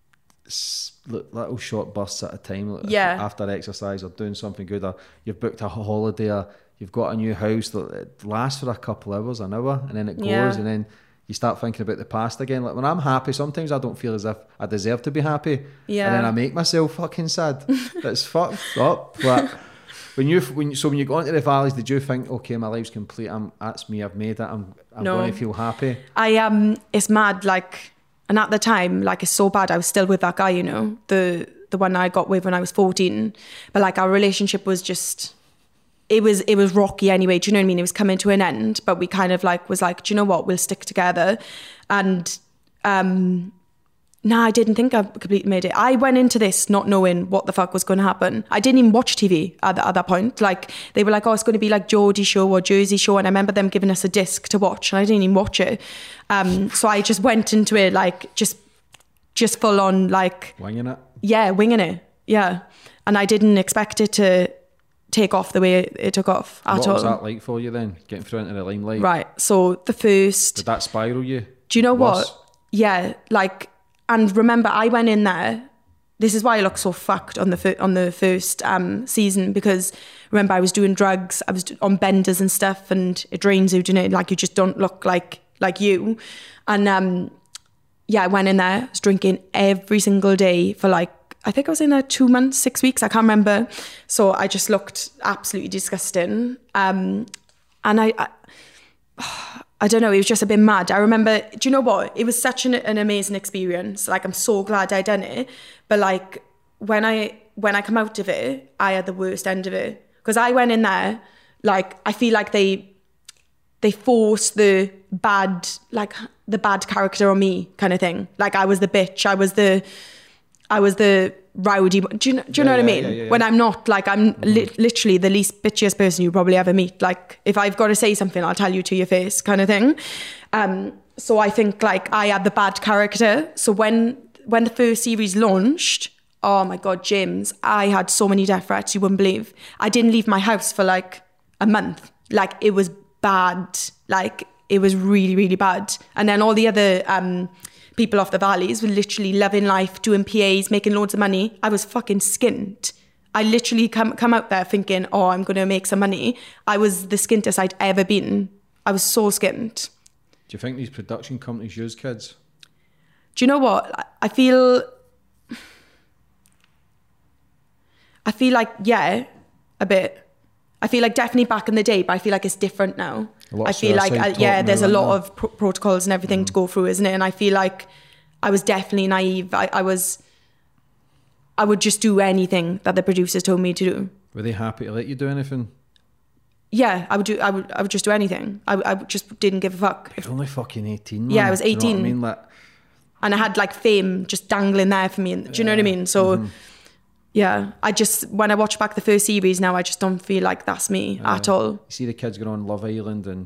little short bursts at a time. Like yeah. After exercise or doing something good, or you've booked a holiday, or you've got a new house that it lasts for a couple of hours, an hour, and then it goes, yeah. and then you start thinking about the past again. Like when I'm happy, sometimes I don't feel as if I deserve to be happy, yeah. and then I make myself fucking sad. It's fucked up. But when you when so when you go into the valleys, did you think, okay, my life's complete? I'm that's me. I've made it. I'm I'm no. going to feel happy. I um, it's mad. Like, and at the time, like it's so bad. I was still with that guy, you know, the the one I got with when I was fourteen. But like our relationship was just. It was it was rocky anyway, do you know what I mean? It was coming to an end, but we kind of like was like, do you know what? We'll stick together. And um, nah, I didn't think I completely made it. I went into this not knowing what the fuck was going to happen. I didn't even watch T V at, the, at that point. Like they were like, oh, it's going to be like Geordie Show or Jersey Show, and I remember them giving us a disc to watch, and I didn't even watch it. Um, so I just went into it like just just full on like winging it. Yeah, winging it. Yeah, and I didn't expect it to take off the way it took off at all. What was that like for you then, getting through into the limelight? Right, so the first... Did that spiral you? Do you know Worse? what? Yeah, like, and remember, I went in there, this is why I look so fucked on the fir- on the first um, season, because remember, I was doing drugs, I was on benders and stuff, and it drains you, you know, like you just don't look like like you. And um, yeah, I went in there, I was drinking every single day for like, I think I was in there two months, six weeks, I can't remember. So I just looked absolutely disgusting. Um, and I, I, I don't know, it was just a bit mad. I remember, do you know what? It was such an, an amazing experience. Like, I'm so glad I done it. But like, when I, when I come out of it, I had the worst end of it. Because I went in there, like, I feel like they, they forced the bad, like the bad character on me kind of thing. Like I was the bitch. I was the, I was the rowdy. Do you, know, do you yeah, know what yeah, I mean? Yeah, yeah, yeah. When I'm not, like I'm mm-hmm. li- literally the least bitchiest person you probably ever meet. Like if I've got to say something, I'll tell you to your face kind of thing. Um, so I think like I had the bad character. So when, when the first series launched, oh my God, James, I had so many death threats you wouldn't believe. I didn't leave my house for like a month. Like it was bad. Like it was really, really bad. And then all the other um, people off the valleys were literally loving life, doing P As, making loads of money. I was fucking skint. I literally come come out there thinking, oh, I'm going to make some money. I was the skintest I'd ever been. I was so skint. Do you think these production companies use kids? Do you know what? I feel... I feel like, yeah, a bit. I feel like definitely back in the day, but I feel like it's different now. I feel like, uh, yeah, there's a lot of pro- protocols and everything mm. to go through, isn't it? And I feel like I was definitely naive. I, I was, I would just do anything that the producers told me to do. Were they happy to let you do anything? Yeah, I would do. I would. I would just do anything. I, I just didn't give a fuck. You're only fucking eighteen. Man. Yeah, I was eighteen. Do you know what I mean? Like, and I had like fame just dangling there for me. Do you yeah. know what I mean? So. Mm-hmm. Yeah, I just, when I watch back the first series now, I just don't feel like that's me uh, at all. You see the kids going on Love Island and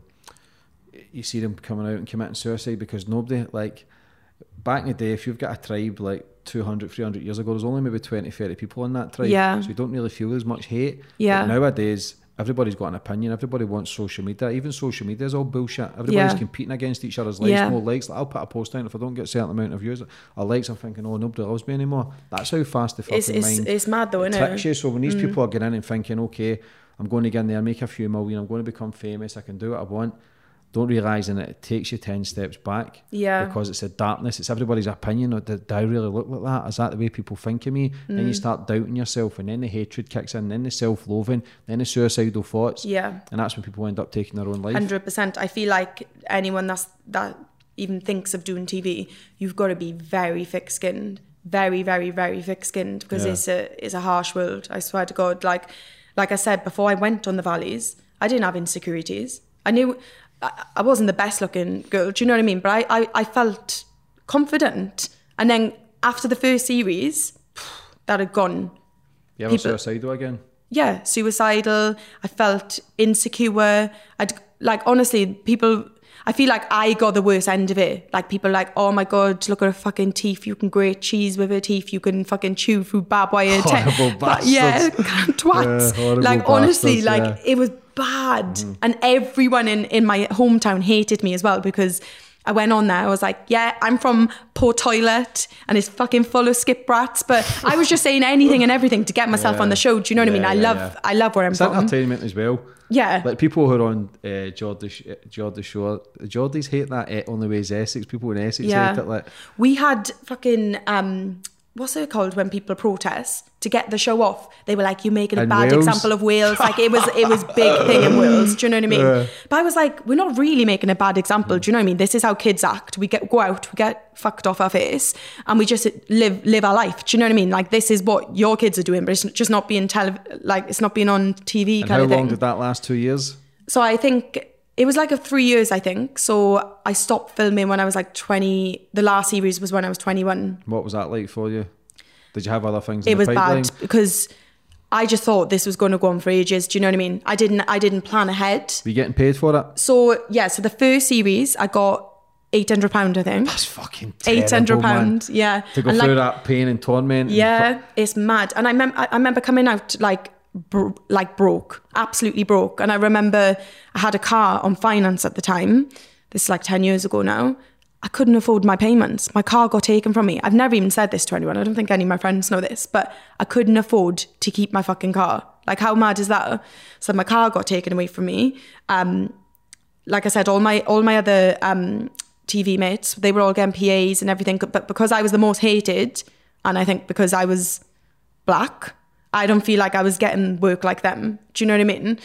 you see them coming out and committing suicide because nobody, like, back in the day, if you've got a tribe like two hundred, three hundred years ago, there's only maybe twenty, thirty people in that tribe. Yeah. So you don't really feel as much hate. Yeah. But nowadays, everybody's got an opinion. Everybody wants social media. Even social media is all bullshit. Everybody's yeah. competing against each other's likes, yeah. more likes. Like, I'll put a post down if I don't get a certain amount of views or likes. I'm thinking, oh, nobody loves me anymore. That's how fast the fucking it's, it's, mind it's mad though, isn't tricks it? you. So when these mm. people are getting in and thinking, okay, I'm going to get in there, make a few million, I'm going to become famous, I can do what I want. Don't realising that it takes you ten steps back. Yeah. Because it's a darkness. It's everybody's opinion. Or did, do I really look like that? Is that the way people think of me? Mm. Then you start doubting yourself, and then the hatred kicks in, then the self-loathing, then the suicidal thoughts. Yeah. And that's when people end up taking their own life. one hundred percent. I feel like anyone that's that even thinks of doing T V, you've got to be very thick-skinned. Very, very, very thick-skinned because yeah. it's a it's a harsh world. I swear to God. Like, like I said, before I went on the valleys, I didn't have insecurities. I knew... I wasn't the best looking girl, do you know what I mean? But I, I, I felt confident. And then after the first series, that had gone. You ever suicidal again? Yeah, suicidal. I felt insecure. I'd like, honestly, people, I feel like I got the worst end of it. Like people are like, oh my God, look at her fucking teeth. You can grate cheese with her teeth. You can fucking chew through barbed wire. Horrible te- bastards. Yeah, twats. Yeah, like bastards, honestly, like yeah. it was bad. Mm-hmm. And everyone in, in my hometown hated me as well because I went on there. I was like, yeah, I'm from Port Toilet and it's fucking full of skip brats. But I was just saying anything and everything to get myself yeah. on the show. Do you know what yeah, I mean? I yeah, love yeah. I love where I'm it's from. It's entertainment as well. Yeah. Like people who are on uh, Geordie, Geordie Shore, the Geordies hate that eh, Only Way is Essex. People in Essex yeah. hate it. Like. We had fucking... Um, what's it called when people protest to get the show off? They were like, you're making a in bad Wales? example of Wales. Like it was it was big thing in Wales. Do you know what I mean? Yeah. But I was like, we're not really making a bad example. Do you know what I mean? This is how kids act. We get go out, we get fucked off our face and we just live live our life. Do you know what I mean? Like this is what your kids are doing, but it's just not being tele like it's not being on T V and kind of thing. How long did that last? Two years? So I think it was like a three years, I think. So I stopped filming when I was like twenty. The last series was when I was twenty-one. What was that like for you? Did you have other things? It in the was pipeline? bad because I just thought this was going to go on for ages. Do you know what I mean? I didn't. I didn't plan ahead. Were you getting paid for it? So yeah. So the first series, I got eight hundred pound. I think that's fucking terrible, eight hundred pound. Yeah, to go and through like, that pain and torment. Yeah, and fu- it's mad. And I remember. I remember coming out like bro- like broke, absolutely broke. And I remember I had a car on finance at the time. This is like ten years ago now. I couldn't afford my payments. My car got taken from me. I've never even said this to anyone. I don't think any of my friends know this, but I couldn't afford to keep my fucking car. Like, how mad is that? So my car got taken away from me. Um, like I said, all my all my other um, T V mates, they were all getting P As and everything. But because I was the most hated, and I think because I was black, I don't feel like I was getting work like them. Do you know what I mean?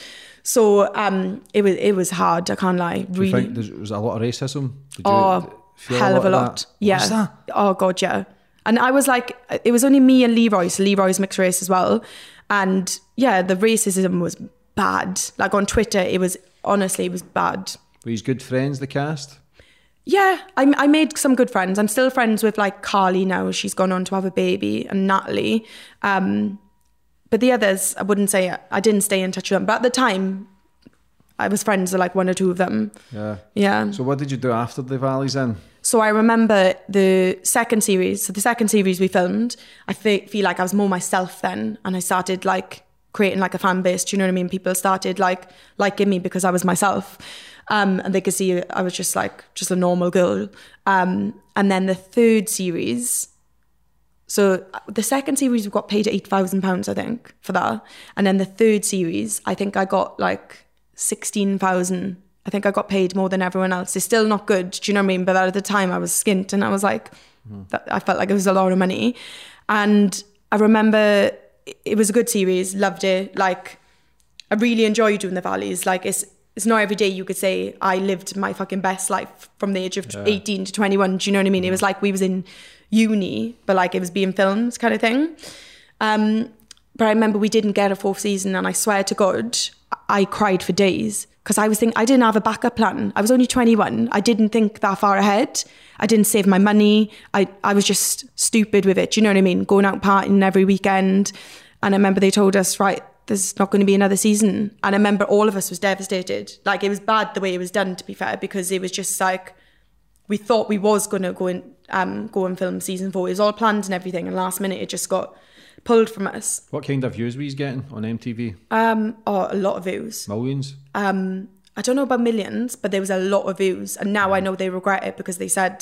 So um, it was it was hard. I can't lie. Do really, you think there was a lot of racism? Did oh. you, Hell of a lot. That? Yeah. What's that? Oh God, yeah. And I was like, it was only me and Leroy. So Leroy's mixed race as well. And yeah, the racism was bad. Like on Twitter, it was honestly, it was bad. Were you good friends, the cast? Yeah, I, I made some good friends. I'm still friends with like Carly now. She's gone on to have a baby, and Natalie. Um, but the others, I wouldn't say, I didn't stay in touch with them. But at the time, I was friends with like one or two of them. Yeah. Yeah. So what did you do after the Valleys then? So I remember the second series. So the second series we filmed, I fe- feel like I was more myself then. And I started like creating like a fan base. Do you know what I mean? People started like liking me because I was myself. Um, and they could see I was just like, just a normal girl. Um, and then the third series, so the second series we got paid eight thousand pounds, I think, for that. And then the third series, I think I got like sixteen thousand. I think I got paid more than everyone else. It's still not good, do you know what I mean? But at the time I was skint and I was like, mm. that, I felt like it was a lot of money. And I remember it was a good series, loved it. Like, I really enjoyed doing the Valleys. Like, it's, It's not every day you could say I lived my fucking best life from the age of yeah. eighteen to twenty-one. Do you know what I mean? Mm. It was like we was in uni, but like it was being filmed kind of thing. Um, but I remember we didn't get a fourth season, and I swear to God, I cried for days because I was thinking I didn't have a backup plan. I was only twenty-one. I didn't think that far ahead. I didn't save my money. I, I was just stupid with it. Do you know what I mean? Going out partying every weekend. And I remember they told us, right, there's not going to be another season. And I remember all of us was devastated. Like, it was bad the way it was done, to be fair, because it was just like, we thought we was going to go and um, go and film season four. It was all planned and everything, and last minute it just got pulled from us. What kind of views were you getting on M T V? Um, oh, a lot of views. Millions? Um, I don't know about millions, but there was a lot of views. And now I know they regret it because they said,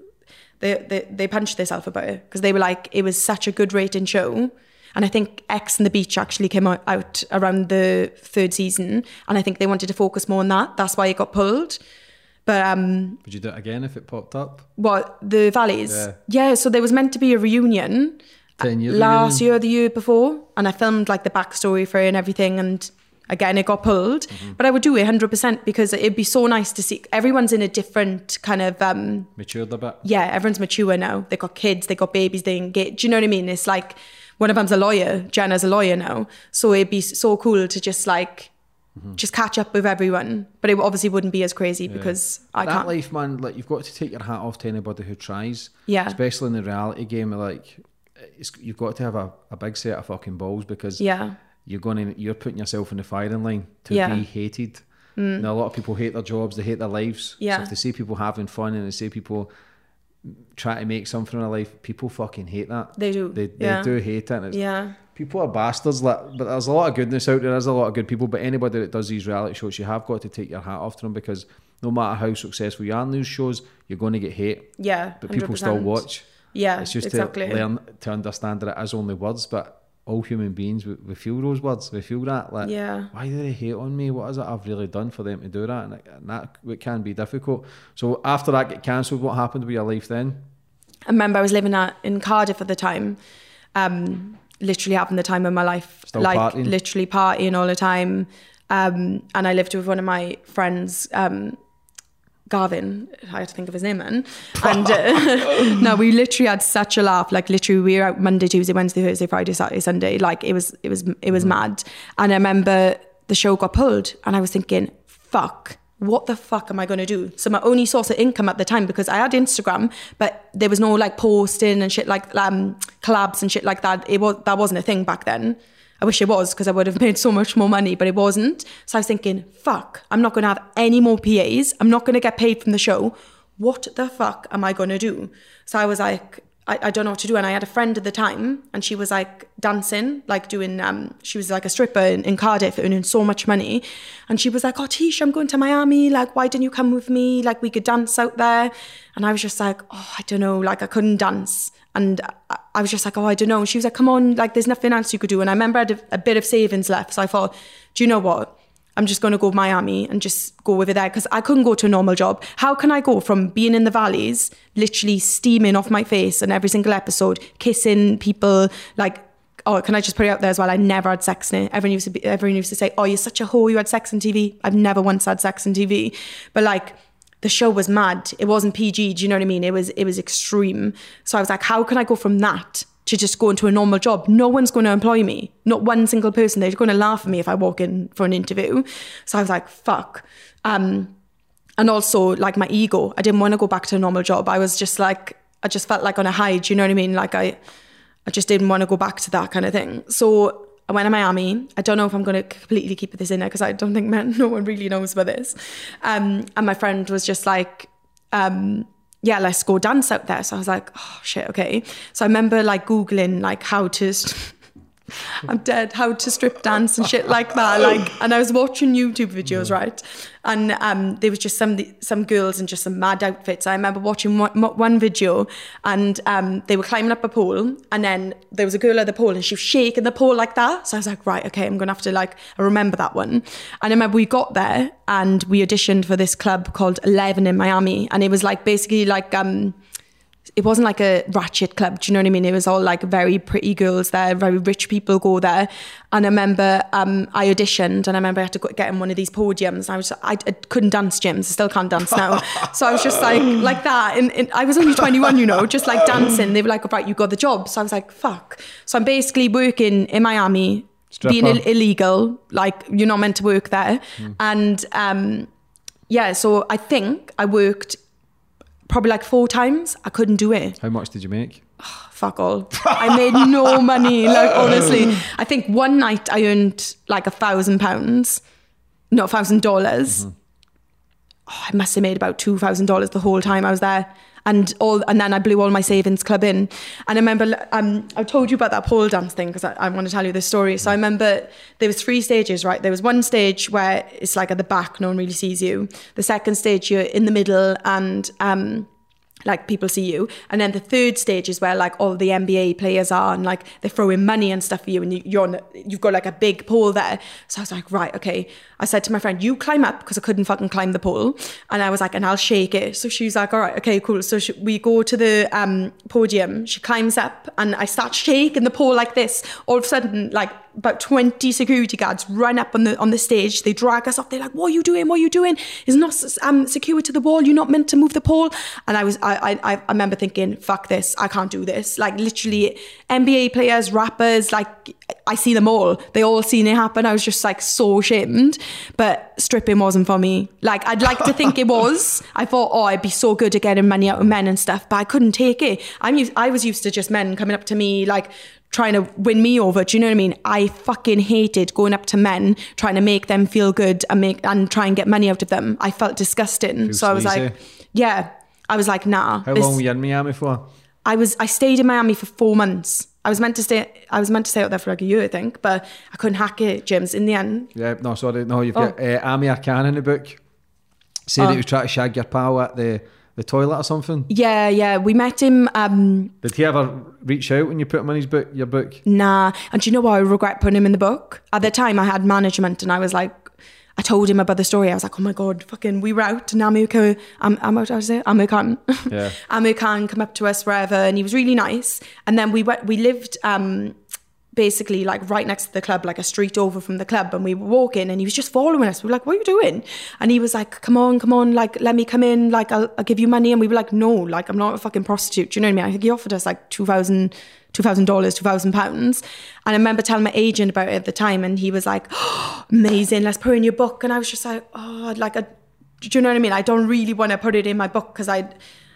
they, they, they punched themselves about it, because they were like, it was such a good rating show. And I think X on the Beach actually came out, out around the third season. And I think they wanted to focus more on that. That's why it got pulled. But um, would you do it again if it popped up? What, the Valleys? Yeah. Yeah, so there was meant to be a reunion. Ten years Last reunion. year, the year before. And I filmed like the backstory for it and everything. And again, it got pulled. Mm-hmm. But I would do it one hundred percent because it'd be so nice to see. Everyone's in a different kind of... Um, Matured a bit? Yeah, everyone's mature now. They got kids, they got babies, they engage. Do you know what I mean? It's like... One of them's a lawyer, Jenna's a lawyer now. So it'd be so cool to just like, mm-hmm. just catch up with everyone. But it obviously wouldn't be as crazy yeah. because I that can't. That life, man, like, you've got to take your hat off to anybody who tries. Yeah. Especially in the reality game, like, it's, you've got to have a, a big set of fucking balls because yeah. you're going to, you're putting yourself in the firing line to yeah. be hated. Mm. Now, a lot of people hate their jobs, they hate their lives. Yeah. So if they see people having fun and they see people try to make something in their life, people fucking hate that. They do. They, they yeah. do hate it. And it's, yeah. People are bastards, like, but there's a lot of goodness out there. There's a lot of good people, but anybody that does these reality shows, you have got to take your hat off to them, because no matter how successful you are in these shows, you're going to get hate. Yeah, but people one hundred percent still watch. Yeah, it's just exactly. to learn to understand that it is only words, but all human beings, we, we feel those words. We feel that. Like, yeah. why do they hate on me? What is it I've really done for them to do that? And, it, and that it can be difficult. So after that get cancelled, what happened with your life then? I remember I was living at, in Cardiff at the time. Um, literally having the time of my life. Still like partying? Literally partying all the time. Um, and I lived with one of my friends, um, Garvin, I had to think of his name then. And uh, no, we literally had such a laugh. Like, literally we were out Monday, Tuesday, Wednesday, Thursday, Friday, Saturday, Sunday. Like, it was it was it was mm. mad. And I remember the show got pulled and I was thinking, fuck, what the fuck am I going to do? So my only source of income at the time, because I had Instagram, but there was no like posting and shit like um, collabs and shit like that. It was that wasn't a thing back then. I wish it was, because I would have made so much more money, but it wasn't. So I was thinking, fuck, I'm not going to have any more P As. I'm not going to get paid from the show. What the fuck am I going to do? So I was like, I, I don't know what to do. And I had a friend at the time, and she was like dancing, like doing, um, she was like a stripper in, in Cardiff, earning so much money. And she was like, oh, Tish, I'm going to Miami. Like, why didn't you come with me? Like, we could dance out there. And I was just like, oh, I don't know. Like, I couldn't dance. And I, I was just like, oh, I don't know. And she was like, come on, like, there's nothing else you could do. And I remember I had a, a bit of savings left. So I thought, do you know what? I'm just going to go to Miami and just go with it there, because I couldn't go to a normal job. How can I go from being in the Valleys, literally steaming off my face in every single episode, kissing people, like, oh, can I just put it out there as well? I never had sex in it. Everyone used to be, everyone used to say, oh, you're such a hoe, you had sex on T V. I've never once had sex on T V. But like, the show was mad. It wasn't P G. Do you know what I mean? It was, it was extreme. So I was like, how can I go from that to just go into a normal job? No one's going to employ me. Not one single person. They're going to laugh at me if I walk in for an interview. So I was like, fuck. Um, and also like my ego. I didn't want to go back to a normal job. I was just like, I just felt like on a high, do you know what I mean? Like I, I just didn't want to go back to that kind of thing. So I went to Miami. I don't know if I'm going to completely keep this in there because I don't think man, no one really knows about this. Um, and my friend was just like, um, yeah, let's go dance out there. So I was like, oh shit, okay. So I remember like Googling like how to, I'm dead, how to strip dance and shit like that. Like, and I was watching YouTube videos, right? And um, there was just some some girls in just some mad outfits. I remember watching one, one video, and um, they were climbing up a pole, and then there was a girl at the pole, and she was shaking the pole like that. So I was like, right, okay, I'm gonna have to like remember that one. And I remember we got there, and we auditioned for this club called Eleven in Miami, and it was like basically like um. It wasn't like a ratchet club, do you know what I mean? It was all like very pretty girls there, very rich people go there. And I remember um, I auditioned, and I remember I had to go, get in one of these podiums. I was, I, I couldn't dance, James. I still can't dance now. So I was just like, like that. And, and I was only twenty-one, you know, just like dancing. They were like, right, you got the job. So I was like, fuck. So I'm basically working in Miami, Stripper. being Ill- illegal, like you're not meant to work there. Mm. And um, yeah, so I think I worked probably like four times. I couldn't do it. How much did you make? Oh, fuck all. I made no money. Like honestly, I think one night I earned like a thousand pounds, no, a thousand dollars. I must have made about two thousand dollars the whole time I was there. And all, and then I blew all my savings club in. And I remember, um, I told you about that pole dance thing because I, I want to tell you this story. So I remember there was three stages, right? There was one stage where it's like at the back, no one really sees you. The second stage, you're in the middle and um, like people see you. And then the third stage is where like all the N B A players are and like they're throwing money and stuff for you and you, you're on, you've got like a big pole there. So I was like, right, okay. I said to my friend, you climb up because I couldn't fucking climb the pole. And I was like, and I'll shake it. So she's like, all right, okay, cool. So she, we go to the um, podium. She climbs up and I start shaking the pole like this. All of a sudden, like about twenty security guards run up on the on the stage. They drag us off. They're like, what are you doing? What are you doing? It's not um, secured to the wall. You're not meant to move the pole. And I was, I, I, I remember thinking, fuck this. I can't do this. Like literally N B A players, rappers, like I see them all. They all seen it happen. I was just like so ashamed. But stripping wasn't for me. Like I'd like to think it was. I thought, oh, I'd be so good at getting money out of men and stuff, but I couldn't take it. I'm used, I was used to just men coming up to me like trying to win me over. Do you know what I mean? I fucking hated going up to men, trying to make them feel good and make and try and get money out of them. I felt disgusting. Feels so I was sleazy. like, yeah. I was like, nah. How this, long were you in Miami for? I was I stayed in Miami for four months. I was meant to stay. I was meant to stay out there for like a year, I think, but I couldn't hack it, James. In the end. Yeah, no, sorry, no. You've oh. got uh, Amir Khan in the book. Say oh. that he was trying to shag your pal at the, the toilet or something. Yeah, yeah. We met him. Um, Did he ever reach out when you put him in his book? Your book? Nah. And do you know what? I regret putting him in the book. At the time, I had management, and I was like, I told him about the story. I was like, oh my God, fucking, we were out and Amir Khan, um, Amir, I say, Amir Khan. Yeah. Amir Khan come up to us wherever and he was really nice. And then we went, we lived um, basically like right next to the club, like a street over from the club. And we were walking and he was just following us. We were like, what are you doing? And he was like, come on, come on, like, let me come in. Like, I'll, I'll give you money. And we were like, no, like, I'm not a fucking prostitute. Do you know what I mean? I think he offered us like two thousand two thousand dollars, two thousand pounds. And I remember telling my agent about it at the time and he was like, oh, amazing, let's put it in your book. And I was just like, oh, like, a, do you know what I mean? I don't really want to put it in my book because I,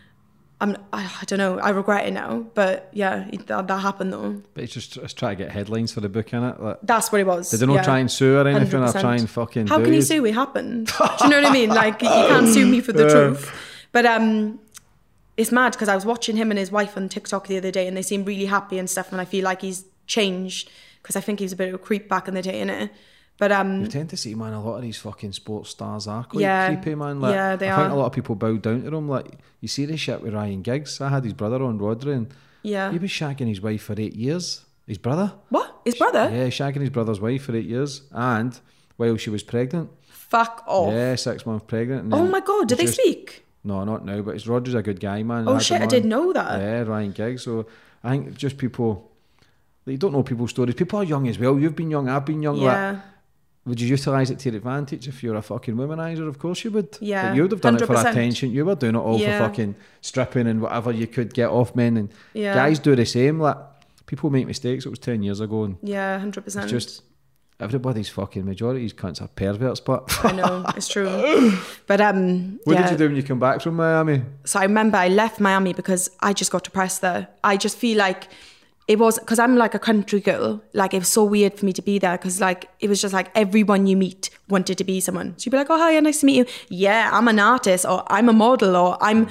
I'm, I, I don't know, I regret it now. But yeah, that, that happened though. But it's just it's trying to get headlines for the book, innit? Like, that's what it was. Did they not yeah. try and sue or anything one hundred percent. Or try and fucking How do can you he sue? It happened. Do you know what I mean? Like, you can't sue me for the yeah. truth. But, um... it's mad because I was watching him and his wife on TikTok the other day and they seem really happy and stuff and I feel like he's changed because I think he was a bit of a creep back in the day, innit? But um, you tend to see, man, a lot of these fucking sports stars are quite yeah, creepy, man. Like, yeah, they I are. think a lot of people bow down to him. Like, you see this shit with Ryan Giggs. I had his brother on, Rodri, and yeah. he was shagging his wife for eight years. His brother? What? His brother? Yeah, shagging his brother's wife for eight years and while she was pregnant. Fuck off. Yeah, six months pregnant. And oh my God, did they just, speak? No, not now, but Rodri's a good guy, man. Oh shit, I didn't know that. Yeah, Ryan Giggs. So I think just people, they don't know people's stories. People are young as well. You've been young, I've been young. Yeah. Like, would you utilise it to your advantage if you're a fucking womanizer? Of course you would. Yeah. But you would have done one hundred percent. it for attention. You were doing it all yeah. for fucking stripping and whatever you could get off men. And yeah. guys do the same. Like, people make mistakes. It was ten years ago. And yeah, one hundred percent. it's just, everybody's fucking majority's cunts are perverts, but I know, it's true. But um, what yeah. did you do when you come back from Miami? So I remember I left Miami because I just got depressed there. I just feel like it was, because I'm like a country girl, like it was so weird for me to be there because like it was just like everyone you meet wanted to be someone. So you'd be like, oh, hi, nice to meet you. Yeah, I'm an artist, or I'm a model, or I'm...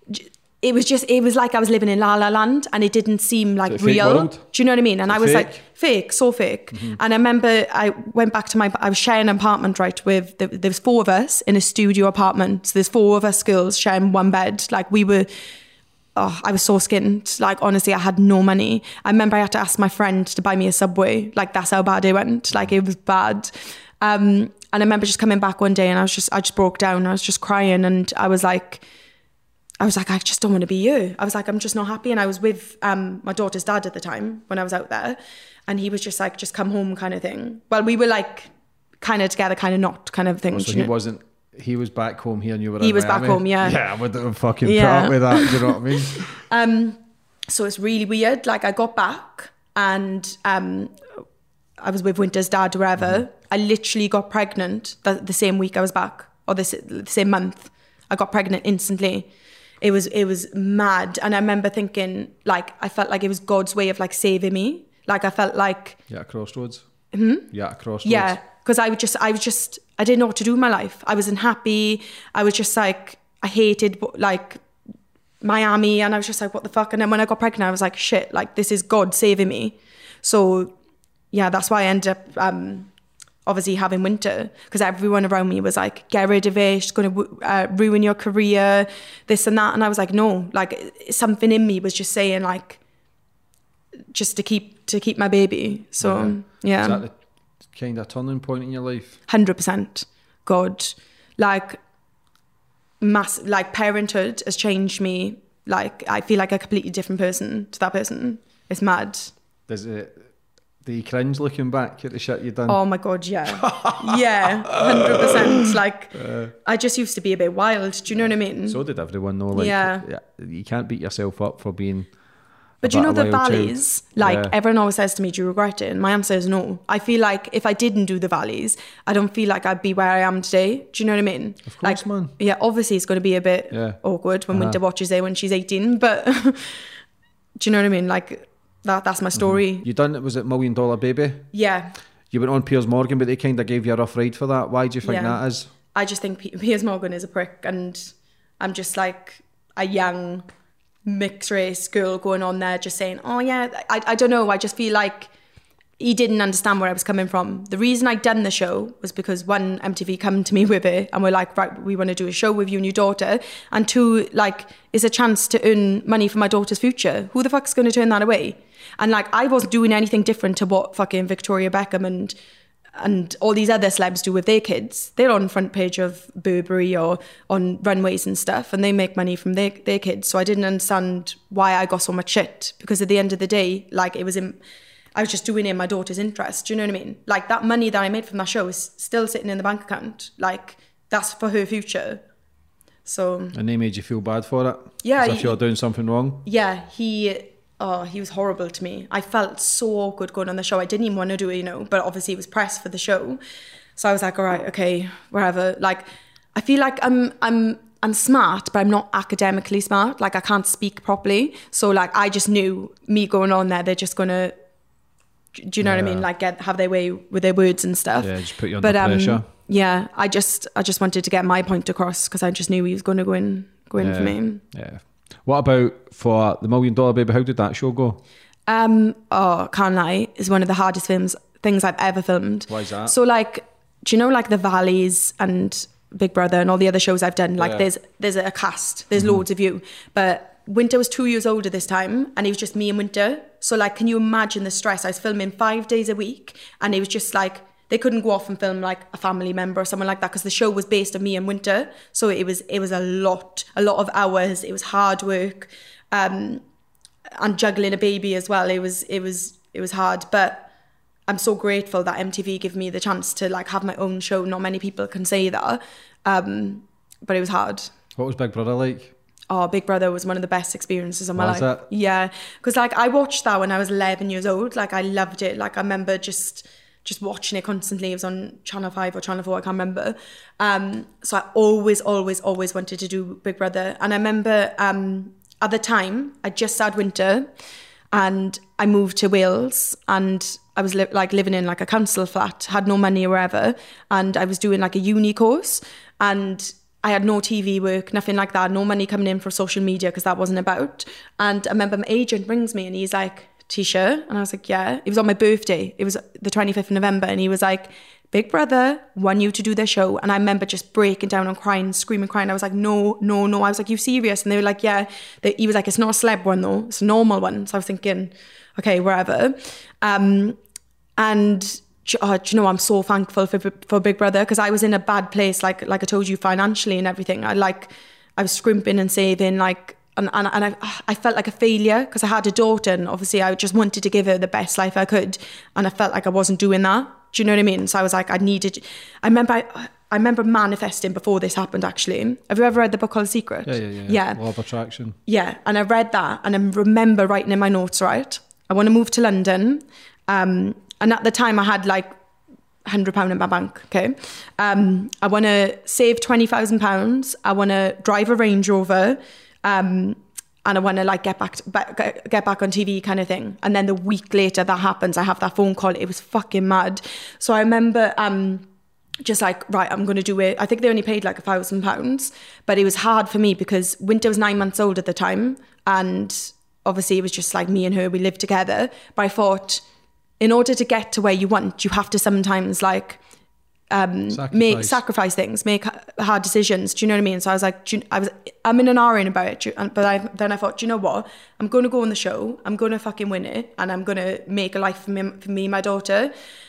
It was just, it was like I was living in La La Land, and it didn't seem like real. World? Do you know what I mean? And I was fake? like, fake, so fake. Mm-hmm. And I remember I went back to my, I was sharing an apartment, right, with, there, there was four of us in a studio apartment. So there's four of us girls sharing one bed. Like we were, oh, I was so skint. Like honestly, I had no money. I remember I had to ask my friend to buy me a Subway. Like that's how bad it went. Like it was bad. Um, and I remember just coming back one day and I was just, I just broke down. I was just crying, and I was like, I was like, I just don't want to be you. I was like, I'm just not happy. And I was with um, my daughter's dad at the time when I was out there. And he was just like, just come home kind of thing. Well, we were like kind of together, kind of not kind of thing. Oh, so he know? wasn't, he was back home here and you were He in was Miami. back home, yeah. Yeah, I wouldn't fucking yeah. part with that, do you know what I mean? um, so it's really weird. Like I got back and um, I was with Winter's dad, wherever. Mm-hmm. I literally got pregnant the, the same week I was back, or the, the same month. I got pregnant instantly. It was it was mad. And I remember thinking, like, I felt like it was God's way of like saving me. Like I felt like... Yeah, crossroads. Hmm? Yeah, crossroads. Yeah, because I would just, I was just, I didn't know what to do with my life. I wasn't happy. I was just like, I hated like Miami, and I was just like, what the fuck? And then when I got pregnant, I was like, shit, like this is God saving me. So yeah, that's why I ended up... Um, obviously having Winter, because everyone around me was like, get rid of it, it's going to uh, ruin your career, this and that. And I was like, no, like something in me was just saying like, just to keep to keep my baby. So yeah, yeah. Is that the kind of turning point in your life? one hundred percent. God, like mass, like parenthood has changed me. Like I feel like a completely different person to that person. It's mad. Does it... Do you cringe looking back at the shit you've done? Oh my God, yeah. Yeah, one hundred percent. Like, uh, I just used to be a bit wild. Do you know what I mean? So did everyone, though. Like, yeah. You can't beat yourself up for being... But you know the valleys? Child. Like, yeah. everyone always says to me, do you regret it? And my answer is no. I feel like if I didn't do the valleys, I don't feel like I'd be where I am today. Do you know what I mean? Of course, like, man. Yeah, obviously it's going to be a bit yeah. awkward when uh-huh. Winter watches it when she's eighteen. But do you know what I mean? Like... That that's my story. Mm-hmm. You done it, was it Million Dollar Baby? Yeah. You went on Piers Morgan, but they kind of gave you a rough ride for that. Why do you think yeah. that is? I just think P- Piers Morgan is a prick, and I'm just like a young mixed race girl going on there just saying, oh yeah, I, I don't know. I just feel like he didn't understand where I was coming from. The reason I'd done the show was because one, M T V come to me with it and we're like, right, we want to do a show with you and your daughter. And two, like, it's a chance to earn money for my daughter's future. Who the fuck's going to turn that away? And like, I wasn't doing anything different to what fucking Victoria Beckham and and all these other celebs do with their kids. They're on front page of Burberry or on runways and stuff, and they make money from their, their kids. So I didn't understand why I got so much shit, because at the end of the day, like, it was in... I was just doing it in my daughter's interest. Do you know what I mean? Like, that money that I made from that show is still sitting in the bank account. Like, that's for her future. So... And they made you feel bad for it? Yeah. As if you're doing something wrong? Yeah, he... Oh, he was horrible to me. I felt so awkward going on the show. I didn't even want to do it, you know, but obviously it was press for the show. So I was like, all right, okay, wherever. Like, I feel like I'm... I'm I'm smart, but I'm not academically smart. Like, I can't speak properly. So, like, I just knew me going on there, they're just going to... Do you know yeah. what I mean? Like, get have their way with their words and stuff. Yeah, just put you under but, um, pressure. Yeah, I just I just wanted to get my point across, because I just knew he was going to go in go in yeah. for me. Yeah. What about for the Million Dollar Baby? How did that show go? Um. Oh, can't lie. It's one of the hardest films things I've ever filmed. Why is that? So, like, do you know, like, The Valleys and Big Brother and all the other shows I've done? Like, yeah. there's there's a cast. There's mm-hmm. loads of you, but Winter was two years older this time, and it was just me and Winter. So, like, can you imagine the stress? I was filming five days a week, and it was just like, they couldn't go off and film like a family member or someone like that, because the show was based on me and Winter. So it was it was a lot, a lot of hours. It was hard work, um, and juggling a baby as well. It was it was it was hard, but I'm so grateful that M T V gave me the chance to, like, have my own show. Not many people can say that, um, but it was hard. What was Big Brother like? Oh, Big Brother was one of the best experiences of my was life. It? Yeah, because, like, I watched that when I was eleven years old. Like, I loved it. Like, I remember just just watching it constantly. It was on Channel five or Channel four, I can't remember. Um, so I always, always, always wanted to do Big Brother. And I remember um, at the time, I just had winter and I moved to Wales and I was li- like living in like a council flat, had no money or wherever. And I was doing like a uni course and I had no T V work, nothing like that, no money coming in for social media because that wasn't about. And I remember my agent rings me and he's like, Tisha, and I was like, yeah. It was on my birthday. It was the twenty-fifth of November, and he was like, Big Brother want you to do their show. And I remember just breaking down and crying, screaming, crying. I was like, no, no, no. I was like, you serious? And they were like, yeah. They, he was like, it's not a celeb one though, it's a normal one. So I was thinking, okay, wherever. Um, and oh, do you know, I'm so thankful for for Big Brother because I was in a bad place, like like I told you, financially and everything. I like I was scrimping and saving, like. And, and, and I, I felt like a failure because I had a daughter and obviously I just wanted to give her the best life I could. And I felt like I wasn't doing that. Do you know what I mean? So I was like, I needed, I remember, I, I remember manifesting before this happened actually. Have you ever read the book called The Secret? Yeah, yeah, yeah. Yeah. Law of Attraction. Yeah. And I read that and I remember writing in my notes, right? I want to move to London. Um, and at the time I had like one hundred pounds in my bank, okay? Um, I want to save twenty thousand pounds. I want to drive a Range Rover. Um, and I want to like get back, to, back get back on T V kind of thing. And then the week later that happens, I have that phone call. It was fucking mad. So I remember um, just like, right, I'm going to do it. I think they only paid like a thousand pounds, but it was hard for me because Winter was nine months old at the time. And obviously it was just like me and her, we lived together. But I thought in order to get to where you want, you have to sometimes like, um sacrifice. make sacrifice things, make hard decisions. Do you know what I mean? So I was like, you, I was, I'm in an R-ing about it, but I, then I thought, do you know what? I'm going to go on the show. I'm going to fucking win it, and I'm going to make a life for me, for me, and my daughter.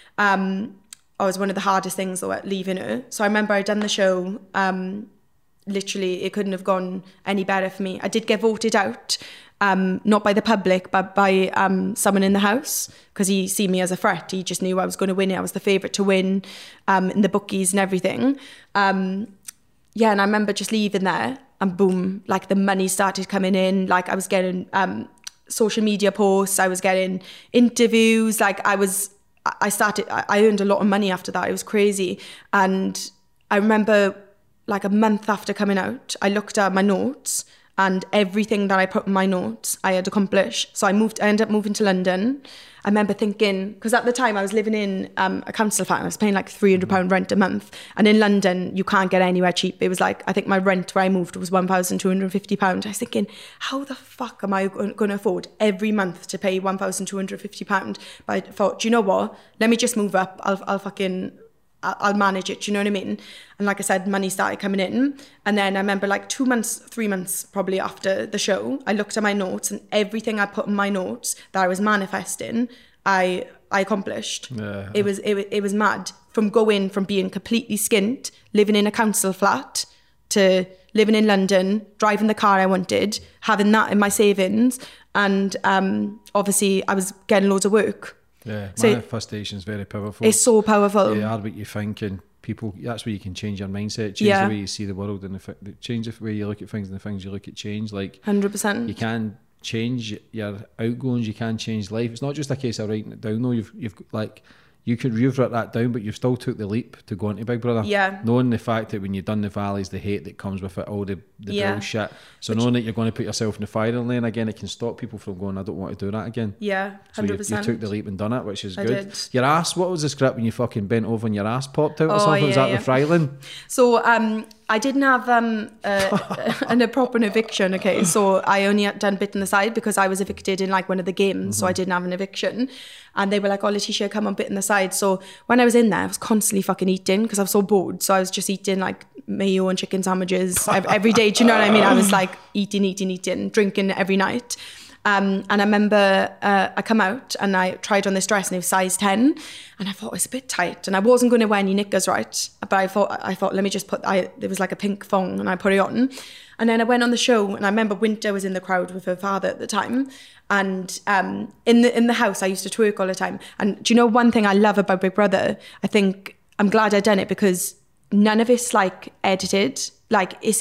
Um, I was one of the hardest things though at leaving her. So I remember I'd done the show. Um, literally, it couldn't have gone any better for me. I did get voted out. Um, not by the public, but by um, someone in the house, because he see me as a threat. He just knew I was going to win it. I was the favourite to win um, in the bookies and everything. Um, yeah, and I remember just leaving there and boom, like the money started coming in. Like I was getting um, social media posts. I was getting interviews. Like I was, I started, I earned a lot of money after that. It was crazy. And I remember like a month after coming out, I looked at my notes and everything that I put in my notes, I had accomplished. So I moved, I ended up moving to London. I remember thinking, because at the time I was living in um, a council flat, I was paying like three hundred pounds rent a month. And in London, you can't get anywhere cheap. It was like, I think my rent where I moved was one thousand two hundred fifty pounds. I was thinking, how the fuck am I going to afford every month to pay one thousand two hundred fifty pounds? But I thought, do you know what? Let me just move up. I'll, I'll fucking... I'll manage it, do you know what I mean? And like I said, money started coming in. And then I remember like two months, three months probably after the show, I looked at my notes and everything I put in my notes that I was manifesting, I I accomplished. Yeah. It was it, it was mad. From going from being completely skint, living in a council flat, to living in London, driving the car I wanted, having that in my savings. And um, obviously I was getting loads of work. Yeah, so manifestation is very powerful. It's so powerful. You are what you think, and people, that's where you can change your mindset, change yeah. the way you see the world, and the, change the way you look at things, and the things you look at change. Like one hundred percent. You can change your outgoings, you can change life. It's not just a case of writing it down, though. You've, you've like, you could you've written that down, but you've still took the leap to go into Big Brother. Yeah. Knowing the fact that when you've done the valleys, the hate that comes with it, all the, the yeah. bullshit. So Which, knowing that you're going to put yourself in the firing lane again, it can stop people from going, I don't want to do that again. Yeah, one hundred percent. So you, you took the leap and done it, which is I good. Did. Your ass, what was the script when you fucking bent over and your ass popped out or oh, something? Yeah, was that yeah. the Fryland? So um, I didn't have um, a, an, a proper eviction, okay? So I only had done bit on the side because I was evicted in like one of the games, mm-hmm. so I didn't have an eviction. And they were like, oh, Letitia, come on, bit on the side. So when I was in there, I was constantly fucking eating because I was so bored. So I was just eating like mayo and chicken sandwiches every, every day. Do you know what I mean? I was like eating, eating, eating, drinking every night. Um, and I remember uh, I come out and I tried on this dress and it was size ten. And I thought it was a bit tight. And I wasn't going to wear any knickers, right? But I thought, I thought, let me just put, I, there was like a pink thong and I put it on. And then I went on the show and I remember Winter was in the crowd with her father at the time. And um, in the in the house, I used to twerk all the time. And do you know one thing I love about Big Brother? I think I'm glad I done it because none of it's like edited. Like it's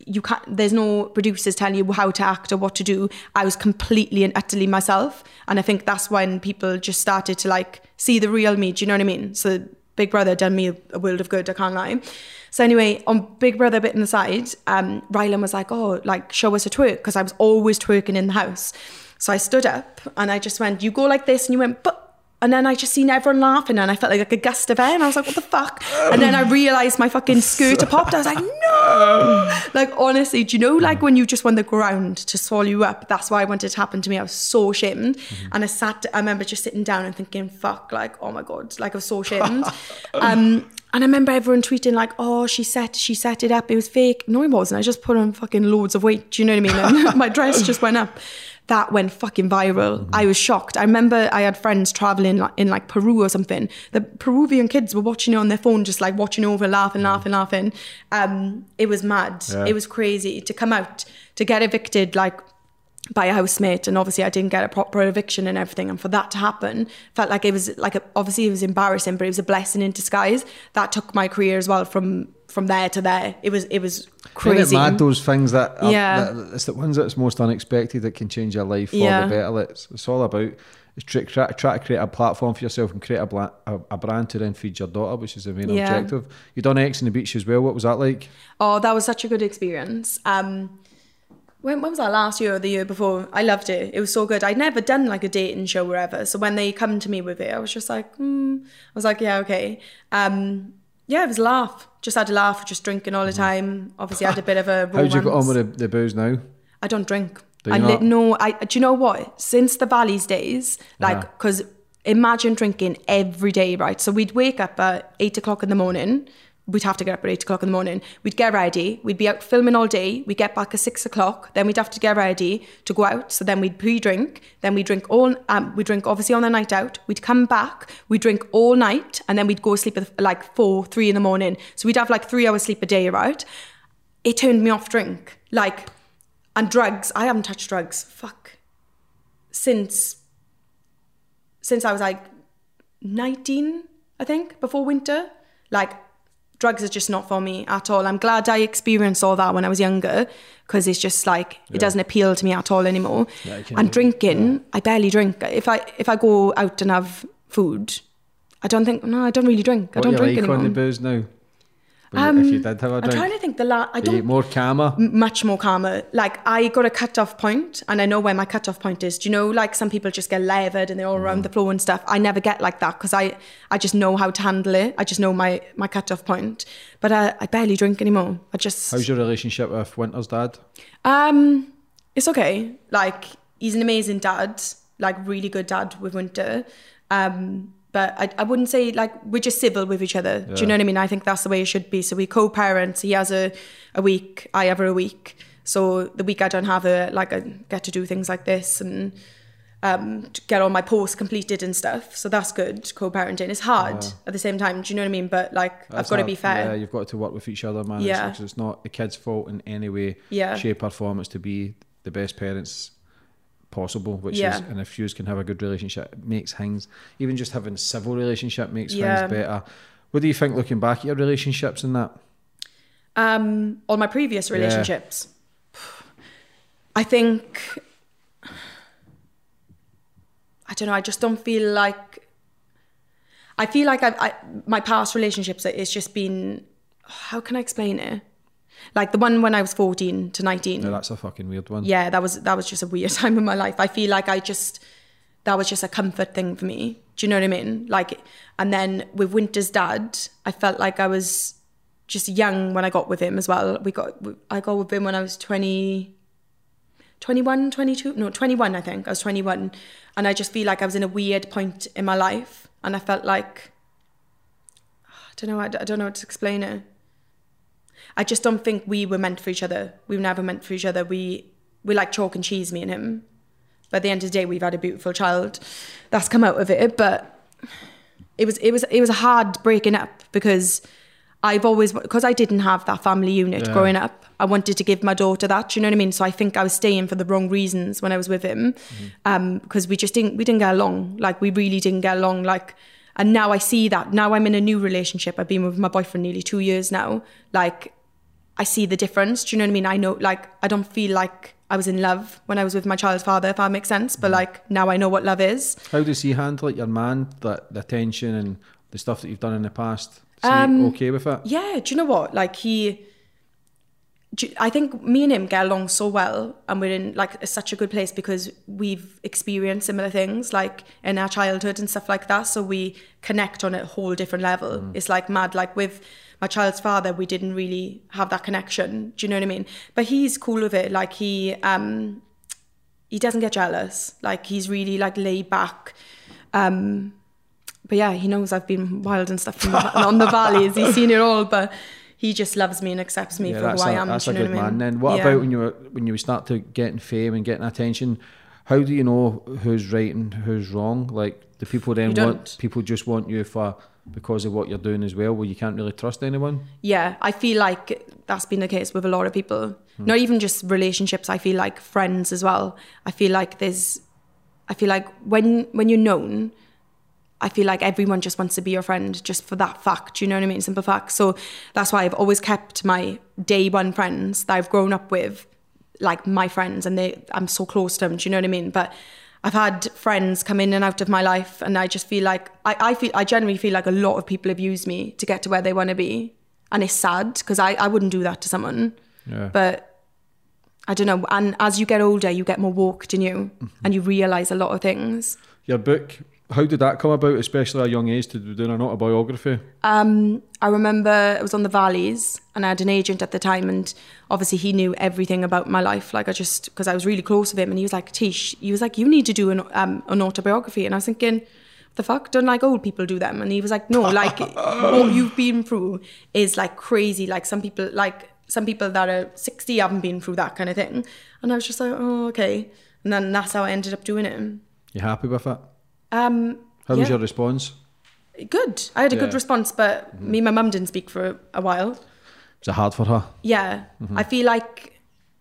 you can't, there's no producers telling you how to act or what to do. I was completely and utterly myself. And I think that's when people just started to like see the real me. Do you know what I mean? So Big Brother done me a, a world of good, I can't lie. So anyway, on Big Brother bit in the side, um, Rylan was like, oh, like show us a twerk, because I was always twerking in the house. So I stood up and I just went, you go like this, and you went, but, and then I just seen everyone laughing and I felt like, like a gust of air, and I was like, what the fuck? And then I realised my fucking skirt had popped. I was like, no! Like, honestly, do you know, like when you just want the ground to swallow you up? That's why I wanted it to happen to me. I was so ashamed. Mm-hmm. And I sat, I remember just sitting down and thinking, fuck, like, oh my God, like I was so ashamed. um, and I remember everyone tweeting like, oh, she set, she set it up. It was fake. No, it wasn't. I just put on fucking loads of weight. Do you know what I mean? And my dress just went up. That went fucking viral. Mm-hmm. I was shocked. I remember I had friends traveling in like Peru or something. The Peruvian kids were watching it on their phone, just like watching over, laughing, laughing, laughing. Um, it was mad. Yeah. It was crazy to come out, to get evicted like by a housemate. And obviously I didn't get a proper eviction and everything. And for that to happen, felt like it was like, a, obviously it was embarrassing, but it was a blessing in disguise. That took my career as well from from there to there. It was it was crazy. Isn't it mad, those things that are, yeah. that, it's the ones that's most unexpected that can change your life for yeah. the better. It's, it's all about it's try, try, try to create a platform for yourself and create a, bla, a, a brand to then feed your daughter, which is the main yeah. objective. You done X on the Beach as well. What was that like? Oh, that was such a good experience. Um, when, when was that, last year or the year before? I loved it. It was so good. I'd never done like a dating show or whatever. So when they come to me with it, I was just like, hmm. I was like, yeah, okay. Um, yeah, it was a laugh. Just had a laugh, just drinking all the time. Obviously, I had a bit of a romance. How'd you get on with the, the booze now? I don't drink. Do you I not? li- no, I. Do you know what? Since the Valleys days, like, because uh-huh. imagine drinking every day, right? So we'd wake up at eight o'clock in the morning. We'd have to get up at eight o'clock in the morning. We'd get ready. We'd be out filming all day. We'd get back at six o'clock. Then we'd have to get ready to go out. So then we'd pre-drink. Then we'd drink all, um, we'd drink obviously on the night out. We'd come back. We'd drink all night. And then we'd go sleep at like four, three in the morning. So we'd have like three hours sleep a day, right? It turned me off drink. Like, and drugs. I haven't touched drugs. Fuck. Since, since I was like nineteen, I think, before winter. Like, drugs are just not for me at all. I'm glad I experienced all that when I was younger, because it's just like, yeah. it doesn't appeal to me at all anymore. Yeah, and drinking, yeah. I barely drink. If I if I go out and have food, I don't think, no, I don't really drink. What I don't you drink like anymore. on the booze now? Um, if you did have a drink? I'm trying to think the last, I don't. More calmer? Much more calmer. Like, I got a cut-off point, and I know where my cut-off point is. Do you know, like, some people just get levered and they're all mm. around the floor and stuff. I never get like that, because I, I just know how to handle it. I just know my, my cut-off point. But I, I barely drink anymore. I just... How's your relationship with Winter's dad? Um, It's okay. Like, he's an amazing dad. Like, really good dad with Winter. Um... But I, I wouldn't say, like, we're just civil with each other. Yeah. Do you know what I mean? I think that's the way it should be. So we co-parent. He has a, a week, I have a week. So the week I don't have her, like, I get to do things like this and um, to get all my posts completed and stuff. So that's good, co-parenting. It's hard yeah. at the same time. Do you know what I mean? But, like, that's I've got to be fair. Yeah, you've got to work with each other, man. Yeah. It's, it's not the kid's fault in any way, yeah. shape or form. It's to be the best parents possible, which yeah. is, and if you can have a good relationship, it makes things, even just having a civil relationship makes yeah. things better. What do you think, looking back at your relationships and that? Um, all my previous relationships. Yeah. I think, I don't know, I just don't feel like, I feel like I've, I, my past relationships, it's just been, how can I explain it? Like the one when I was fourteen to nineteen. No, that's a fucking weird one. Yeah, that was that was just a weird time in my life. I feel like I just, that was just a comfort thing for me. Do you know what I mean? Like, and then with Winter's dad, I felt like I was just young when I got with him as well. We got, I got with him when I was twenty, twenty-one, twenty-two, no, twenty-one, I think. I was twenty-one. And I just feel like I was in a weird point in my life. And I felt like, I don't know, I don't know how to explain it. I just don't think we were meant for each other. We were never meant for each other. We we like chalk and cheese, me and him. But at the end of the day, we've had a beautiful child that's come out of it. But it was it was it was a hard breaking up, because I've always, because I didn't have that family unit yeah. growing up. I wanted to give my daughter that. Do you know what I mean? So I think I was staying for the wrong reasons when I was with him, mm-hmm. um, because we just didn't we didn't get along. Like, we really didn't get along. Like. And now I see that. Now I'm in a new relationship. I've been with my boyfriend nearly two years now. Like, I see the difference. Do you know what I mean? I know, like, I don't feel like I was in love when I was with my child's father, if that makes sense. But like, now I know what love is. How does he handle it, your man, that the attention and the stuff that you've done in the past? Is Um, he okay with it? Yeah, do you know what? Like, he, do you- I think me and him get along so well, and we're in like such a good place because we've experienced similar things like in our childhood and stuff like that. So we connect on a whole different level. Mm. It's like mad. Like with my child's father, we didn't really have that connection. Do you know what I mean? But he's cool with it. Like he, um, he doesn't get jealous. Like he's really like laid back. Um, but yeah, he knows I've been wild and stuff in the, on the valleys. He's seen it all, but he just loves me and accepts me Yeah, for that's who I a, am. that's do a you know good what I man. mean? Then what Yeah. about when you were, when you start to getting fame and getting attention? How do you know who's right and who's wrong? Like, do people then You want don't. people just want you for because of what you're doing as well, where you can't really trust anyone? Yeah, I feel like that's been the case with a lot of people. Hmm. Not even just relationships. I feel like friends as well. I feel like there's, I feel like when when you're known, I feel like everyone just wants to be your friend just for that fact. You know what I mean? Simple fact. So that's why I've always kept my day one friends that I've grown up with, like my friends, and they I'm so close to them. Do you know what I mean? But I've had friends come in and out of my life, and I just feel like I, I feel I generally feel like a lot of people have used me to get to where they want to be, and it's sad because I, I wouldn't do that to someone. Yeah. But I don't know. And as you get older, you get more walked in you, Mm-hmm. and you realise a lot of things. Your book, how did that come about, especially at a young age, to be doing an autobiography? Um, I remember it was on the Valleys, and I had an agent at the time, and obviously he knew everything about my life. Like I just, because I was really close with him, and he was like, Tish, he was like, you need to do an, um, an autobiography. And I was thinking, what the fuck? Don't like old people do them? And he was like, no, like what you've been through is like crazy. Like some people, like some people that are sixty haven't been through that kind of thing. And I was just like, oh, okay. And then that's how I ended up doing it. You happy with it? Um, How was yeah. your response? Good. I had a Yeah. good response, but Mm-hmm. me and my mum didn't speak for a, a while. Was it hard for her? Yeah, Mm-hmm. I feel like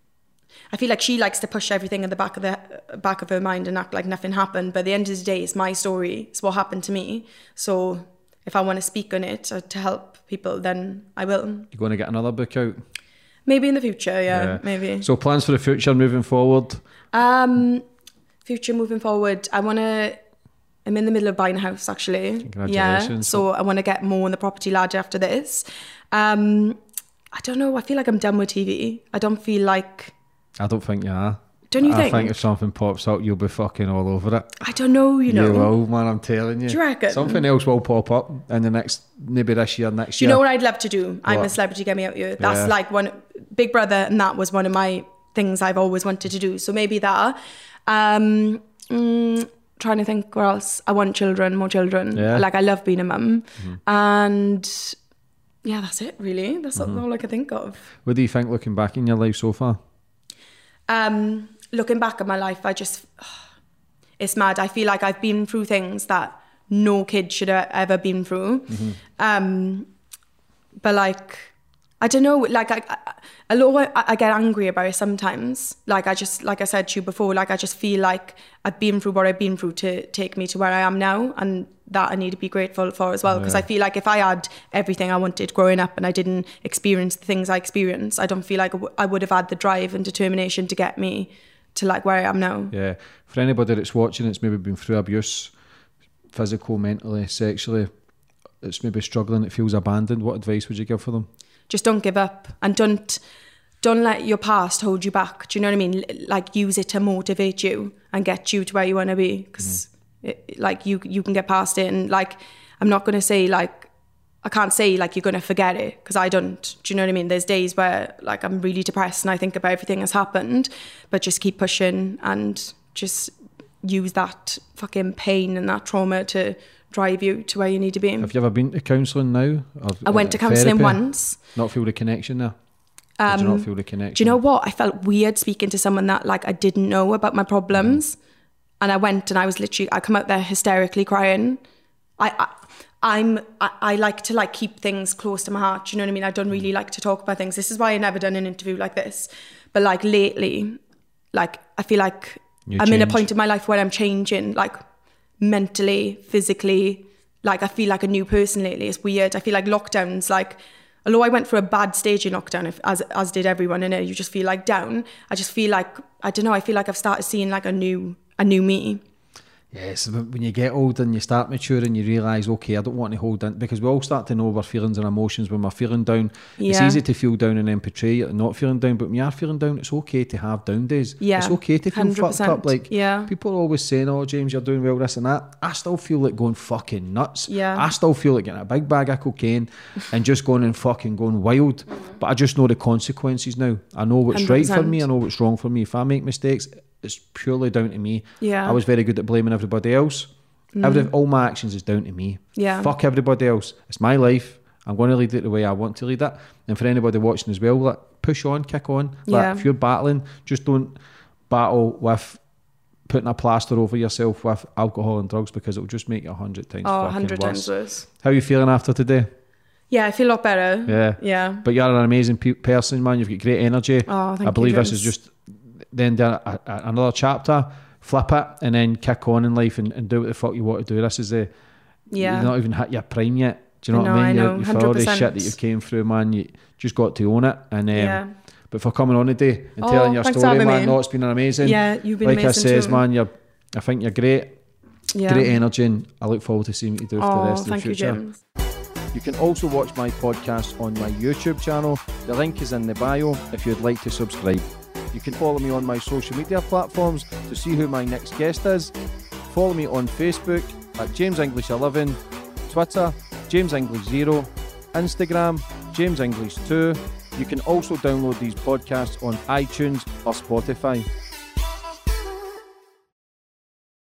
I feel like she likes to push everything in the back of the back of her mind and act like nothing happened. But at the end of the day, it's my story. It's what happened to me. So if I want to speak on it or to help people, then I will. You're going to get another book out? Maybe in the future. Yeah, Yeah. maybe. So plans for the future moving forward? Um, future moving forward, I want to. I'm in the middle of buying a house, actually. Yeah, Congratulations. so I want to get more on the property ladder after this. Um, I don't know. I feel like I'm done with T V. I don't feel like. I don't think you are. Don't you I think? think if something pops up, you'll be fucking all over it. I don't know. You know. You will, man, I'm telling you. Do you reckon? Something else will pop up in the next, maybe this year, next Do you year. know what I'd love to do? I'm a What? celebrity, get me out you. That's Yeah. like one Big Brother, and that was one of my things I've always wanted to do. So maybe that. Um, mm, trying to think where else. I want children, more children. Yeah. Like I love being a mum, and yeah, that's it. Really, that's all I can think of. What do you think looking back in your life so far? Um, looking back at my life, I just it's mad. I feel like I've been through things that no kid should have ever been through. Um, but like, I don't know, like I, I, a lot, I, I get angry about it sometimes. Like I just, like I said to you before, like I just feel like I've been through what I've been through to take me to where I am now, and that I need to be grateful for as well. Because Yeah. I feel like if I had everything I wanted growing up and I didn't experience the things I experienced, I don't feel like I, w- I would have had the drive and determination to get me to like where I am now. Yeah. For anybody that's watching, it's maybe been through abuse, physical, mentally, sexually, it's maybe struggling, it feels abandoned. What advice would you give for them? Just don't give up, and don't don't let your past hold you back. Do you know what I mean? L- Like use it to motivate you and get you to where you want to be, because like you you can get past it. And like I'm not going to say like I can't say like you're going to forget it, because I don't. Do you know what I mean? There's days where like I'm really depressed and I think about everything that's happened, but just keep pushing and just use that fucking pain and that trauma to drive you to where you need to be. Have you ever been to counselling now? Or, I went to uh, counselling therapy? once. Not feel the connection there? Um, Did you not feel the connection? Do you know what? I felt weird speaking to someone that like I didn't know about my problems. Mm. And I went and I was literally, I come out there hysterically crying. I, I I'm, I, I like to like keep things close to my heart. Do you know what I mean? I don't really like to talk about things. This is why I never done an interview like this. But like lately, like I feel like You I'm in a change. point in my life where I'm changing, like mentally, physically. Like I feel like a new person lately. It's weird. I feel like lockdowns, like although I went through a bad stage in lockdown, if, as as did everyone in it, you just feel like down. I just feel like, I don't know, I feel like I've started seeing like a new a new me. Yes, when you get older and you start maturing, you realise, okay, I don't want to hold in, because we all start to know our feelings and emotions when we're feeling down. Yeah. It's easy to feel down and then portray it and not feeling down, but when you are feeling down, it's okay to have down days. Yeah, it's okay to feel one hundred percent. fucked up. Like, yeah. people are always saying, oh, James, you're doing well, this and that. I still feel like going fucking nuts. Yeah. I still feel like getting a big bag of cocaine and just going and fucking going wild. But I just know the consequences now. I know what's one hundred percent. right for me. I know what's wrong for me. If I make mistakes, it's purely down to me. Yeah. I was very good at blaming everybody else. Mm. Every, all my actions is down to me. Yeah. Fuck everybody else. It's my life. I'm going to lead it the way I want to lead it. And for anybody watching as well, like, push on, kick on. Like, Yeah. if you're battling, just don't battle with putting a plaster over yourself with alcohol and drugs, because it'll just make you a hundred times Oh, a fucking hundred worse. times worse. How are you feeling after today? Yeah, I feel a lot better. Yeah. Yeah. But you're an amazing pe- person, man. You've got great energy. Oh, thank I believe you, this is James. just then a, a, another chapter. Flip it and then kick on in life and, and do what the fuck you want to do. This is a Yeah. You've not even hit your prime yet. Do you know I what I know, mean? I You're, know, you're for all the one hundred percent. shit that you came through, man. You just got to own it. And um, Yeah. but for coming on today and Oh, telling your thanks for story, having man, me. no, it's been amazing. Yeah, you've been like amazing I says, too. man, you're. I think you're great. Yeah. Great energy, and I look forward to seeing what you do for the Oh, rest of the thank you, future. James. You can also watch my podcast on my YouTube channel. The link is in the bio if you'd like to subscribe. You can follow me on my social media platforms to see who my next guest is. Follow me on Facebook at James English eleven, Twitter, James English zero, Instagram, James English two. You can also download these podcasts on iTunes or Spotify.